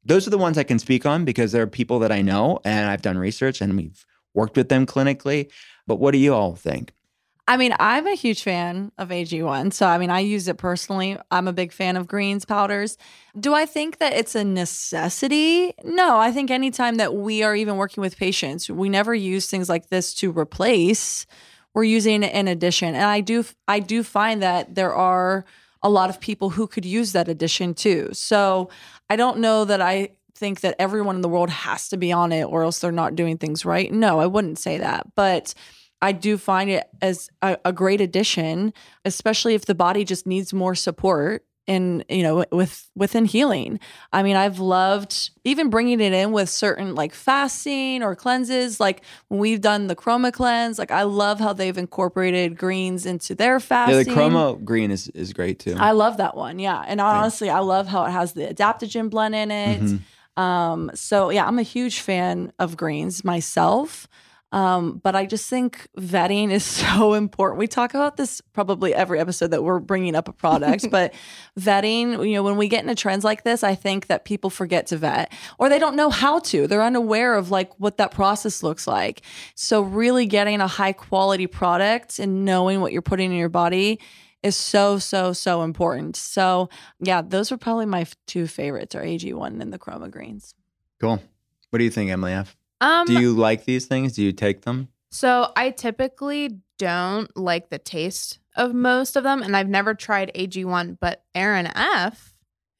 those are the ones I can speak on because they're people that I know and I've done research and we've worked with them clinically. But what do you all think? I mean, I'm a huge fan of A G one. So, I mean, I use it personally. I'm a big fan of greens powders. Do I think that it's a necessity? No, I think anytime that we are even working with patients, we never use things like this to replace. We're using it in addition. And I do, I do find that there are a lot of people who could use that addition too. So I don't know that I think that everyone in the world has to be on it or else they're not doing things right. No, I wouldn't say that. But I do find it as a, a great addition, especially if the body just needs more support in, you know, with within healing. I mean, I've loved even bringing it in with certain like fasting or cleanses. Like when we've done the Chroma cleanse, like I love how they've incorporated greens into their fasting. Yeah, the Chroma green is, is great too. I love that one. Yeah. And honestly, I love how it has the adaptogen blend in it. Mm-hmm. Um, so yeah, I'm a huge fan of greens myself. Um, but I just think vetting is so important. We talk about this probably every episode that we're bringing up a product, but vetting, you know, when we get into trends like this, I think that people forget to vet or they don't know how to. They're unaware of like what that process looks like. So really getting a high quality product and knowing what you're putting in your body is so, so, so important. So yeah, those are probably my two favorites are A G one and the Chroma Greens. Cool. What do you think, Emily F? Um, do you like these things? Do you take them? So I typically don't like the taste of most of them, and I've never tried A G one, but Erin F,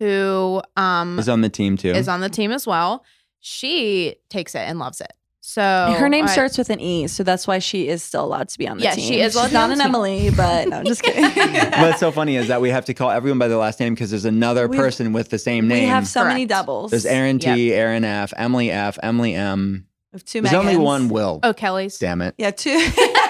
who um is on the team too, is on the team as well. She takes it and loves it. So her name I, starts with an E, so that's why she is still allowed to be on the yeah, team. she is allowed She's not an Emily, but no, I'm just kidding. What's so funny is that we have to call everyone by their last name because there's another We've, person with the same name. We have so Correct. many doubles. There's Erin T, Yep. Erin F, Emily F, Emily M. We have two There's Megans. only one Will. Oh, Kelly's. Damn it. Yeah, two.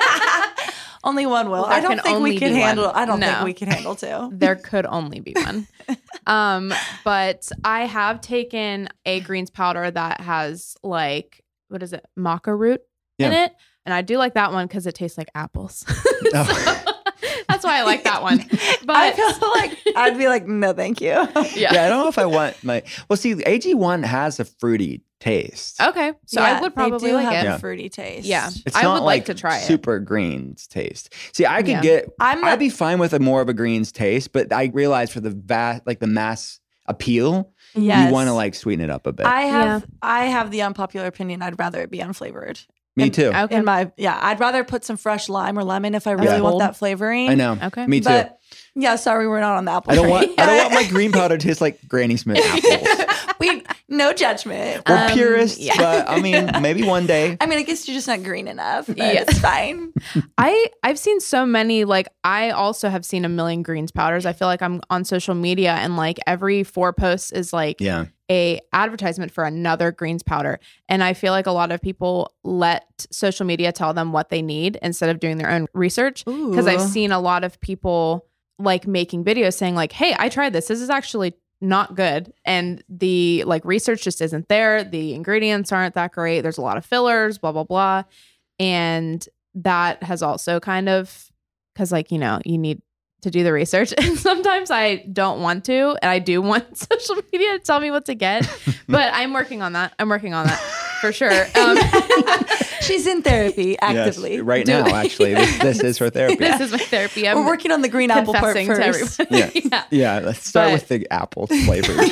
Only one Will. Well, I there don't can think only we can be handle. one. I don't No. think we can handle two. There could only be one. um, but I have taken a greens powder that has like what is it, maca root in Yeah. it, and I do like that one because it tastes like apples. Oh. So, that's why I like that one. But I feel like I'd be like, no, thank you. yeah. Yeah, I don't know if I want my. Well, see, A G one has a fruity taste. Okay, so Yeah, I would they probably do like have it. a Yeah. fruity taste. Yeah. It's I not would like to try it. super greens taste. See, I could Yeah. get. I'm I'd not- be fine with a more of a greens taste, but I realize for the vast, like the mass appeal, Yes. you want to like sweeten it up a bit. I have. I have the unpopular opinion. I'd rather it be unflavored. Me and- too. Okay. In my yeah, I'd rather put some fresh lime or lemon if I really Yeah. want that flavoring. I know. Okay. Me too. But yeah, sorry, we're not on the apple I don't train. want. I don't want my green powder to taste like Granny Smith apples. we no judgment. We're Um, purists, yeah. but I mean, maybe one day. I mean, I guess you're just not green enough. But Yeah. it's fine. I I've seen so many, like I also have seen a million greens powders. I feel like I'm on social media and like every four posts is like Yeah. a advertisement for another greens powder. And I feel like a lot of people let social media tell them what they need instead of doing their own research. Because I've Ooh. seen a lot of people like making videos saying like, hey, I tried this. This is actually not good. And the like research just isn't there. The ingredients aren't that great. There's a lot of fillers, blah, blah, blah. And that has also kind of, because like, you know, you need to do the research. And sometimes I don't want to. And I do want social media to tell me what to get. But I'm working on that. I'm working on that for sure. Um, She's in therapy actively. Yes, right Do- now, actually, this, this is her therapy. this is my therapy. I'm We're working on the green apple part confessing to first. everybody. Yeah. Yeah, let's start But- with the apple flavored.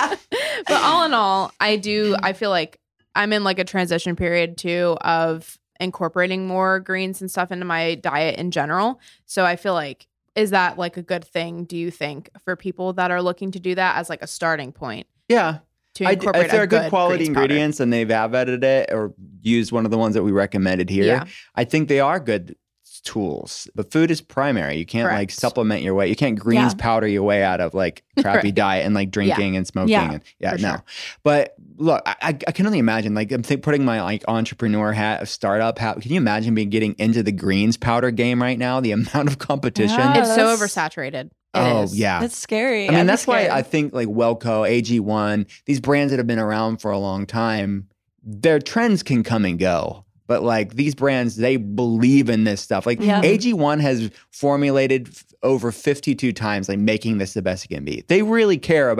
But all in all, I do, I feel like I'm in like a transition period too of incorporating more greens and stuff into my diet in general. So I feel like, is that like a good thing, do you think, for people that are looking to do that as like a starting point Yeah. to I, incorporate if they're a good quality greens powder? ingredients and they've edited it or used one of the ones that we recommended here, Yeah. I think they are good tools. But food is primary. You can't like Correct. supplement your way. You can't greens Yeah. powder your way out of like crappy Right. diet and like drinking and smoking. Yeah, and yeah, for no. sure. But look, I, I I can only imagine like I'm think, putting my like entrepreneur hat of startup hat. Can you imagine being getting into the greens powder game right now? The amount of competition. Yeah. It's so that's- oversaturated. It oh is. yeah. That's scary. I mean, I'd be that's why scared. I think like Welco, A G one, these brands that have been around for a long time, their trends can come and go. But like these brands, they believe in this stuff. Like Yeah. A G one has formulated f- over fifty-two times, like making this the best it can be. They really care about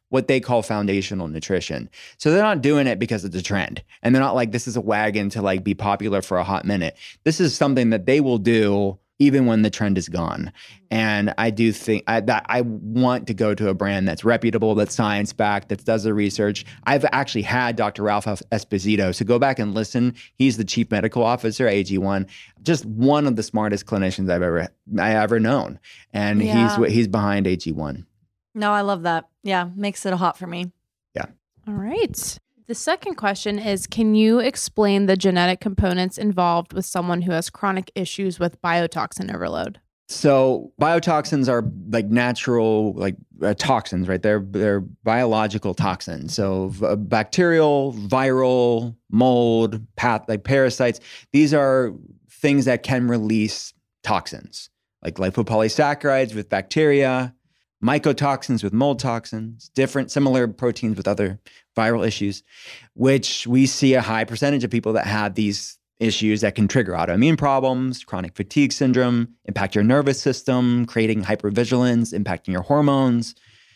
what they call foundational nutrition. So they're not doing it because it's a trend. And they're not like, this is a wagon to like be popular for a hot minute. This is something that they will do even when the trend is gone. And I do think I, that I want to go to a brand that's reputable, that's science-backed, that does the research. I've actually had Doctor Ralph Esposito. So go back and listen. He's the chief medical officer at A G one. Just one of the smartest clinicians I've ever I ever known. And Yeah. he's he's behind A G one. No, I love that. Yeah, makes it a hot for me. Yeah. All right. The second question is, can you explain the genetic components involved with someone who has chronic issues with biotoxin overload? So biotoxins are like natural, like uh, toxins, right? They're they're biological toxins. So v- bacterial, viral, mold, path, like parasites. These are things that can release toxins, like lipopolysaccharides with bacteria, mycotoxins with mold toxins, different similar proteins with other viral issues, which we see a high percentage of people that have these issues that can trigger autoimmune problems, chronic fatigue syndrome, impact your nervous system, creating hypervigilance, impacting your hormones,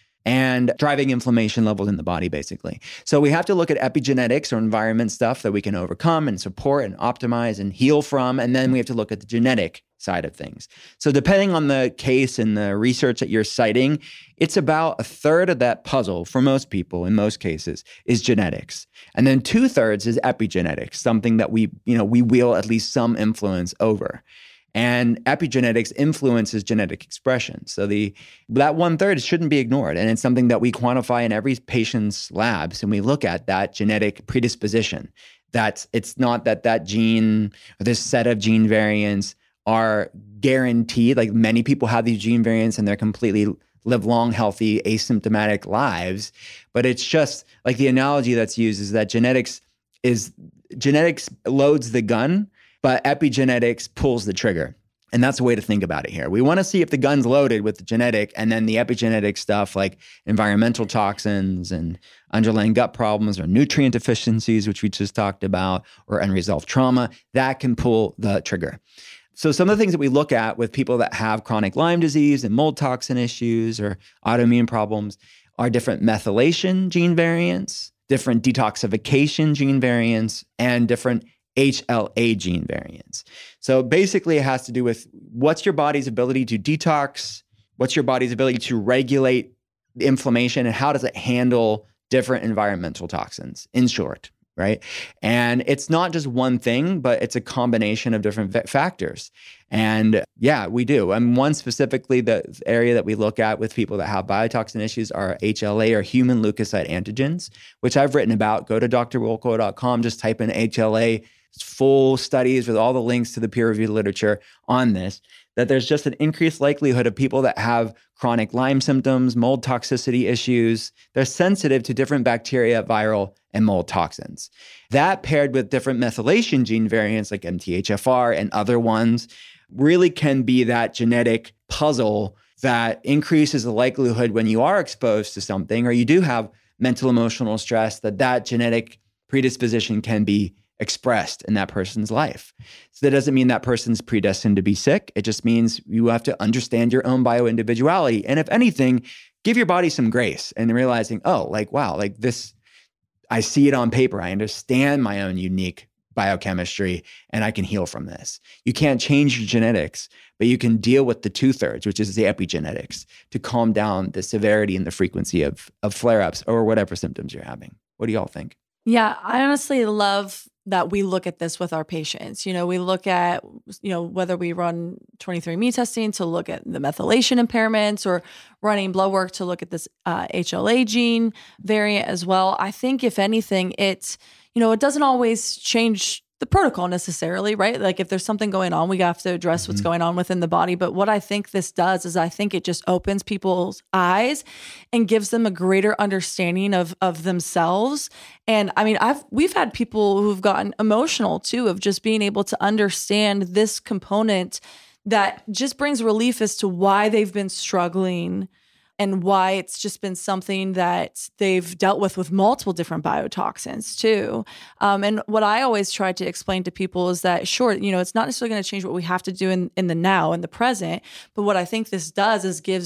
and driving inflammation levels in the body, basically. So we have to look at epigenetics or environment stuff that we can overcome and support and optimize and heal from. And then we have to look at the genetic side of things. So depending on the case and the research that you're citing, it's about a third of that puzzle for most people, in most cases, is genetics. And then two thirds is epigenetics, something that we, you know, we wield at least some influence over. And epigenetics influences genetic expression. So the that one third shouldn't be ignored. And it's something that we quantify in every patient's labs. And we look at that genetic predisposition. That it's not that that gene or this set of gene variants are guaranteed. Like many people have these gene variants and they're completely live long, healthy, asymptomatic lives. But it's just like the analogy that's used is that genetics is genetics loads the gun, but epigenetics pulls the trigger. And that's a way to think about it here. We want to see if the gun's loaded with the genetic, and then the epigenetic stuff like environmental toxins and underlying gut problems or nutrient deficiencies, which we just talked about, or unresolved trauma, that can pull the trigger. So some of the things that we look at with people that have chronic Lyme disease and mold toxin issues or autoimmune problems are different methylation gene variants, different detoxification gene variants, and different H L A gene variants. So basically it has to do with what's your body's ability to detox, what's your body's ability to regulate inflammation, and how does it handle different environmental toxins, in short, right? And it's not just one thing, but it's a combination of different v- factors. And yeah, we do. And one specifically, the area that we look at with people that have biotoxin issues are H L A or human leukocyte antigens, which I've written about. Go to D R Wolkow dot com, just type in H L A, full studies with all the links to the peer-reviewed literature on this, that there's just an increased likelihood of people that have chronic Lyme symptoms, mold toxicity issues. They're sensitive to different bacteria, viral, and mold toxins. That paired with different methylation gene variants like M T H F R and other ones really can be that genetic puzzle that increases the likelihood when you are exposed to something or you do have mental emotional stress, that that genetic predisposition can be expressed in that person's life. So that doesn't mean that person's predestined to be sick. It just means you have to understand your own bioindividuality. And if anything, give your body some grace and realizing, oh, like, wow, like this, I see it on paper. I understand my own unique biochemistry and I can heal from this. You can't change your genetics, but you can deal with the two thirds, which is the epigenetics, to calm down the severity and the frequency of, of flare-ups or whatever symptoms you're having. What do y'all think? Yeah, I honestly love that we look at this with our patients. You know, we look at, you know, whether we run twenty-three and me testing to look at the methylation impairments or running blood work to look at this uh, H L A gene variant as well. I think if anything, it's, you know, it doesn't always change the protocol necessarily, right? Like if there's something going on, we have to address mm-hmm. what's going on within the body. But what I think this does is I think it just opens people's eyes and gives them a greater understanding of of themselves. And I mean, I've we've had people who've gotten emotional too of just being able to understand this component that just brings relief as to why they've been struggling and why it's just been something that they've dealt with with multiple different biotoxins too. Um, and what I always try to explain to people is that, sure, you know, it's not necessarily going to change what we have to do in, in the now, in the present, but what I think this does is gives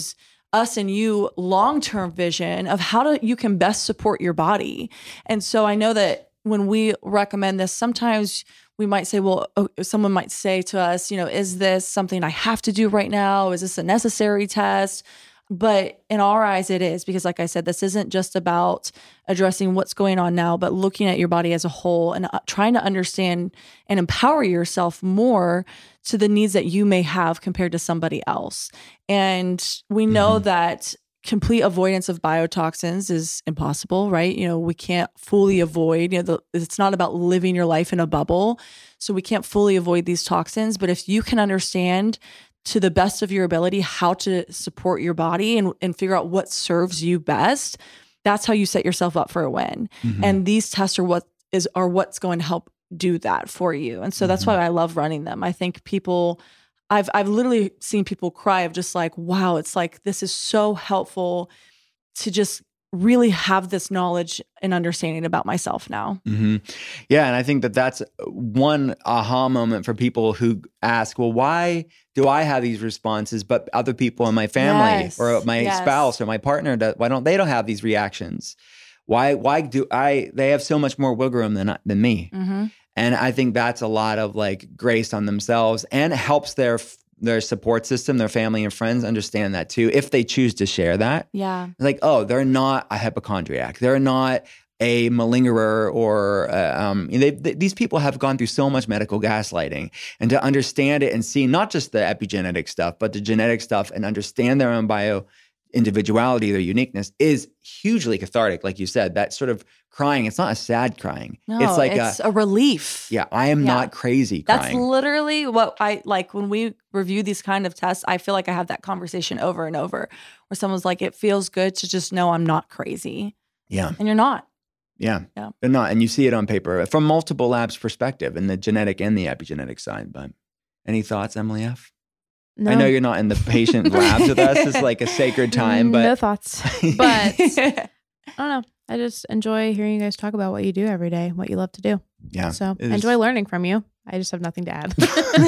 us and you long-term vision of how to you can best support your body. And so I know that when we recommend this, sometimes we might say, well, oh, someone might say to us, you know, is this something I have to do right now? Is this a necessary test? But in our eyes, it is, because like I said, this isn't just about addressing what's going on now, but looking at your body as a whole and uh, trying to understand and empower yourself more to the needs that you may have compared to somebody else. And we know mm-hmm. that complete avoidance of biotoxins is impossible, right? You know, we can't fully avoid, you know, the, it's not about living your life in a bubble. So we can't fully avoid these toxins. But if you can understand to the best of your ability how to support your body and, and figure out what serves you best, that's how you set yourself up for a win. Mm-hmm. And these tests are what is are what's going to help do that for you. And so that's mm-hmm. why I love running them. I think people, I've I've literally seen people cry of just like, wow, it's like, this is so helpful to just really have this knowledge and understanding about myself now. Mm-hmm. Yeah. And I think that that's one aha moment for people who ask, well, why do I have these responses, but other people in my family yes. or my yes. spouse or my partner, why don't they don't have these reactions? Why, why do I, they have so much more wiggle room than, than me. Mm-hmm. And I think that's a lot of like grace on themselves, and it helps their their support system, their family and friends understand that too, if they choose to share that. Yeah. Like, oh, they're not a hypochondriac. They're not a malingerer, or uh, um, they, they, these people have gone through so much medical gaslighting, and to understand it and see not just the epigenetic stuff, but the genetic stuff, and understand their own bio individuality, their uniqueness, is hugely cathartic. Like you said, that sort of crying, it's not a sad crying. No, it's like it's a, a relief. Yeah, I am Yeah. not crazy crying. That's literally what I like when we review these kind of tests. I feel like I have that conversation over and over where someone's like, it feels good to just know I'm not crazy. Yeah. And you're not. Yeah. Yeah. They're not. And you see it on paper from multiple labs perspective, in the genetic and the epigenetic side. But any thoughts, Emily F? No. I know you're not in the patient labs with us. It's like a sacred time, but no thoughts. But I don't know. I just enjoy hearing you guys talk about what you do every day, what you love to do. Yeah. So I It is- enjoy learning from you. I just have nothing to add.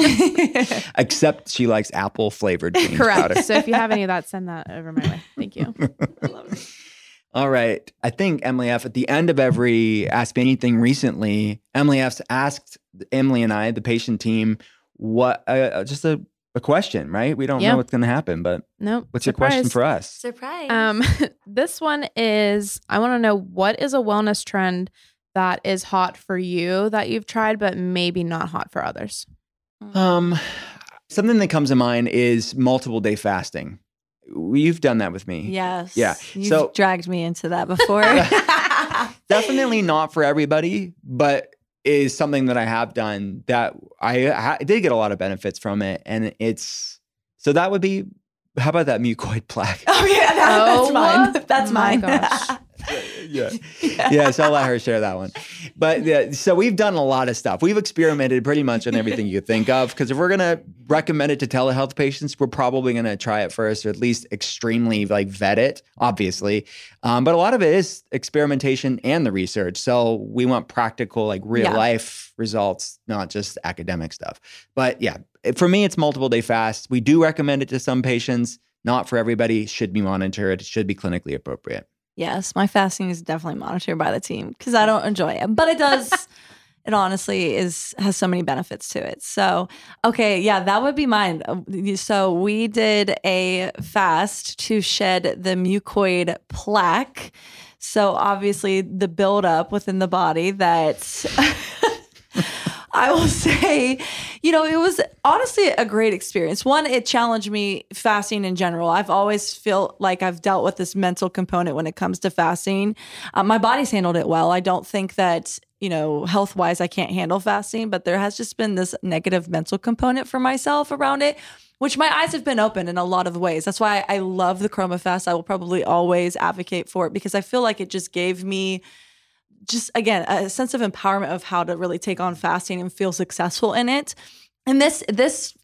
Except she likes apple flavored greens Correct. powder. So if you have any of that, send that over my way. Thank you. I love it. All right. I think Emily F, at the end of every Ask Me Anything recently, Emily F's asked Emily and I, the patient team, what uh, just a, a question, right? We don't Yeah. know what's going to happen, but Nope. what's your question Surprise. for us? Surprise. Um, this one is, I want to know, what is a wellness trend that is hot for you that you've tried, but maybe not hot for others? Um, something that comes to mind is multiple day fasting. You've done that with me. Yes. Yeah. You've So- dragged me into that before. Definitely not for everybody, but is something that I have done that I, I did get a lot of benefits from it. And it's, so that would be, how about that mucoid plaque? Oh yeah, that, Oh, that's mine. That's my mine. gosh. yeah. Yeah, so I'll let her share that one. But yeah, so we've done a lot of stuff. We've experimented pretty much on everything you think of, because if we're going to recommend it to telehealth patients, we're probably going to try it first, or at least extremely like vet it, obviously. Um, but a lot of it is experimentation and the research. So we want practical, like real Yeah. life results, not just academic stuff. But yeah, it- for me, it's multiple day fast. We do recommend it to some patients, not for everybody. Should be monitored. It should be clinically appropriate. Yes, my fasting is definitely monitored by the team because I don't enjoy it, but it does. It honestly is has so many benefits to it. So, okay, yeah, that would be mine. Uh, So we did a fast to shed the mucoid plaque. So obviously, the buildup within the body that. I will say, you know, it was honestly a great experience. One, it challenged me fasting in general. I've always felt like I've dealt with this mental component when it comes to fasting. Um, my body's handled it well. I don't think that, you know, health-wise, I can't handle fasting, but there has just been this negative mental component for myself around it, which my eyes have been open in a lot of ways. That's why I love the Chroma Fast. I will probably always advocate for it because I feel like it just gave me just, again, a sense of empowerment of how to really take on fasting and feel successful in it. And this this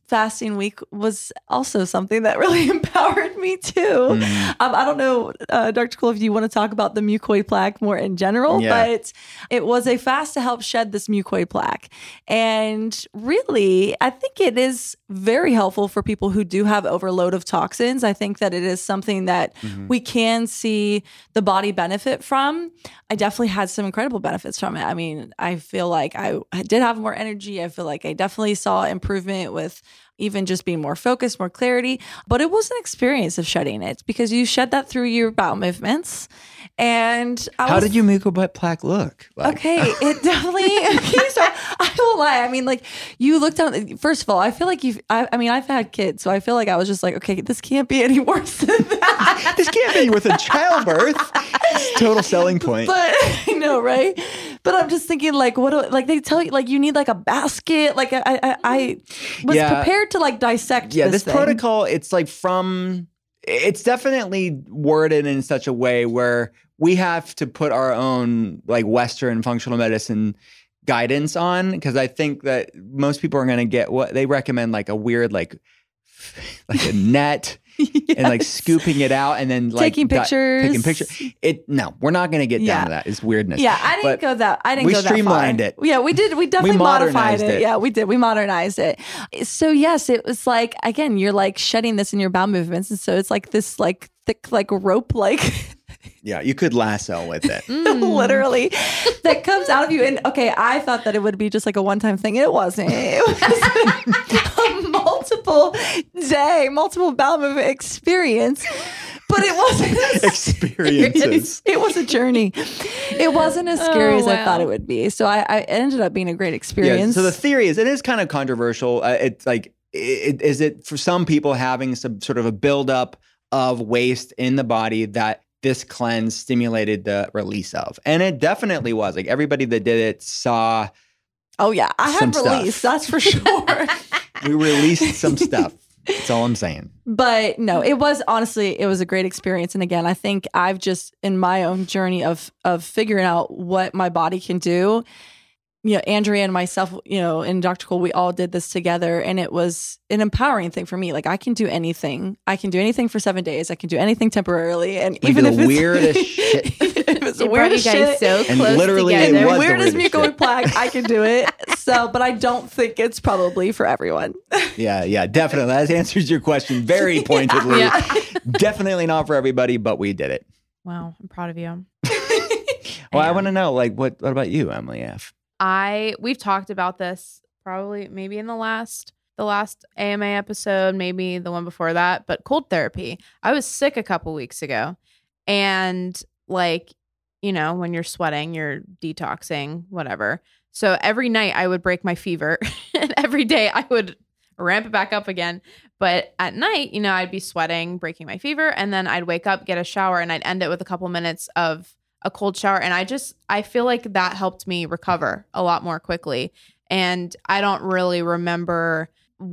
fasting week was also something that really empowered me too. Mm. Um, I don't know, uh, Doctor Cole, if you want to talk about the mucoid plaque more in general, yeah. but it was a fast to help shed this mucoid plaque. And really, I think it is very helpful for people who do have overload of toxins. I think that it is something that mm-hmm. we can see the body benefit from. I definitely had some incredible benefits from it. I mean, I feel like I did have more energy. I feel like I definitely saw improvement with even just being more focused, more clarity. But it was an experience of shedding it because you shed that through your bowel movements. And I how was, did your mucoid plaque look? Like? Okay, it definitely. Okay, so I won't lie. I mean, like you looked down. First of all, I feel like you. I, I mean, I've had kids, so I feel like I was just like, okay, this can't be any worse than that. This can't be with a childbirth. Total selling point. But I know, right? But I'm just thinking, like, what? Do, like they tell you, like you need like a basket. Like I, I, I was yeah. prepared to like dissect. Yeah, this, this protocol. It's like from. It's definitely worded in such a way where we have to put our own like Western functional medicine guidance on, because I think that most people are going to get what they recommend, like a weird like like a net. Yes. And like scooping it out and then like taking pictures. Taking pictures. It no, we're not going to get yeah. down to that. It's weirdness. Yeah, I didn't but go that. I didn't we go that far. We streamlined it. Yeah, we did. We definitely we modified it. it. Yeah, we did. We modernized it. So yes, it was like again, you're like shedding this in your bowel movements, and so it's like this like thick like rope like. Yeah, you could lasso with it. Literally. That comes out of you. And okay, I thought that it would be just like a one-time thing. It wasn't. It was a multiple day, multiple bowel movement experience. But it wasn't experiences. It, it was a journey. It wasn't as scary oh, as wow. I thought it would be. So I, I it ended up being a great experience. Yeah, so the theory is, it is kind of controversial. Uh, it's like, it, is it for some people having some sort of a buildup of waste in the body that this cleanse stimulated the release of? And it definitely was. Like everybody that did it saw. Oh yeah, I had release. Stuff. That's for sure. We released some stuff. That's all I'm saying. But no, it was honestly, it was a great experience. And again, I think I've just in my own journey of of figuring out what my body can do. You know, Andrea and myself, you know, and Doctor Cole, we all did this together, and it was an empowering thing for me. Like I can do anything. I can do anything for seven days. I can do anything temporarily, and we even do if the it's weirdest shit, if it's the it weirdest brought you guys shit, so and close literally together. it was weirdest the weirdest mucoid shit. plaque, I can do it. So, but I don't think it's probably for everyone. Yeah, yeah, definitely. That answers your question very pointedly. Yeah. Definitely not for everybody, but we did it. Wow, I'm proud of you. Well, I want to know, like, what what about you, Emily F? I we've talked about this probably maybe in the last the last A M A episode, maybe the one before that, but cold therapy. I was sick a couple weeks ago, and like, you know, when you're sweating, you're detoxing, whatever. So every night I would break my fever, and every day I would ramp it back up again. But at night, you know, I'd be sweating, breaking my fever, and then I'd wake up, get a shower, and I'd end it with a couple minutes of a cold shower. And I just, I feel like that helped me recover a lot more quickly. And I don't really remember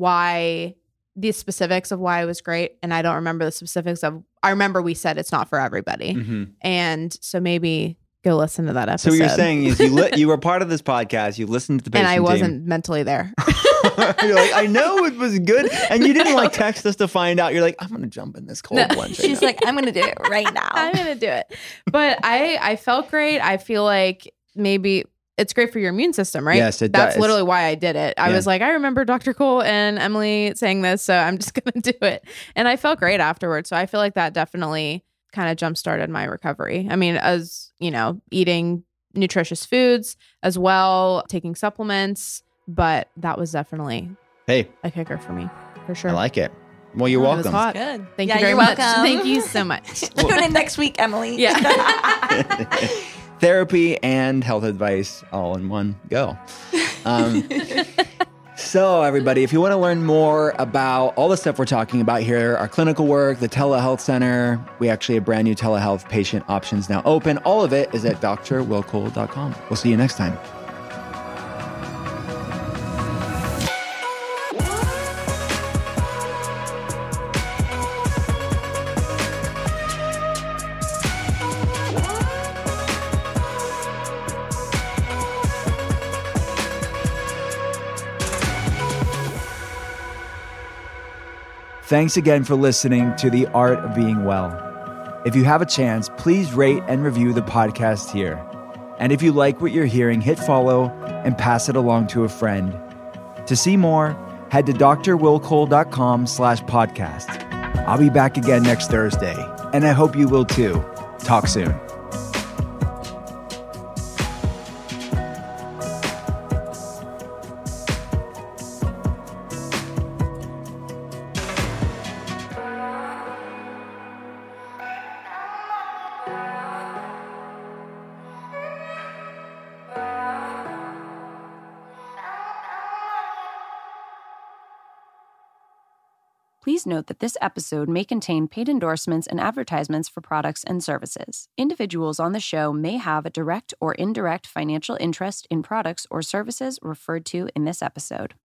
why, the specifics of why it was great. And I don't remember the specifics of, I remember we said it's not for everybody. Mm-hmm. And so maybe go listen to that episode. So what you're saying is you li- you were part of this podcast, you listened to the patient and I wasn't team. mentally there. You're like, I know it was good. And you didn't like text us to find out. You're like, I'm going to jump in this cold No. plunge. She's right like, I'm going to do it right now. I'm going to do it. But I, I felt great. I feel like maybe it's great for your immune system, right? Yes, it That's does. literally why I did it. I Yeah. was like, I remember Doctor Cole and Emily saying this, so I'm just going to do it. And I felt great afterwards. So I feel like that definitely kind of jump-started my recovery. I mean, as, you know, eating nutritious foods as well, taking supplements, but that was definitely Hey, a kicker for me, for sure. I like it. Well, you're Oh, it was welcome. hot. Good. Thank Yeah, you very you're much. welcome. Thank you so much. Tune in next week, Emily. Yeah. Therapy and health advice all in one go. Um, so everybody, if you want to learn more about all the stuff we're talking about here, our clinical work, the telehealth center, we actually have brand new telehealth patient options now open. All of it is at D R will cole dot com. We'll see you next time. Thanks again for listening to The Art of Being Well. If you have a chance, please rate and review the podcast here. And if you like what you're hearing, hit follow and pass it along to a friend. To see more, head to drwillcole.com slash podcast. I'll be back again next Thursday, and I hope you will too. Talk soon. Please note that this episode may contain paid endorsements and advertisements for products and services. Individuals on the show may have a direct or indirect financial interest in products or services referred to in this episode.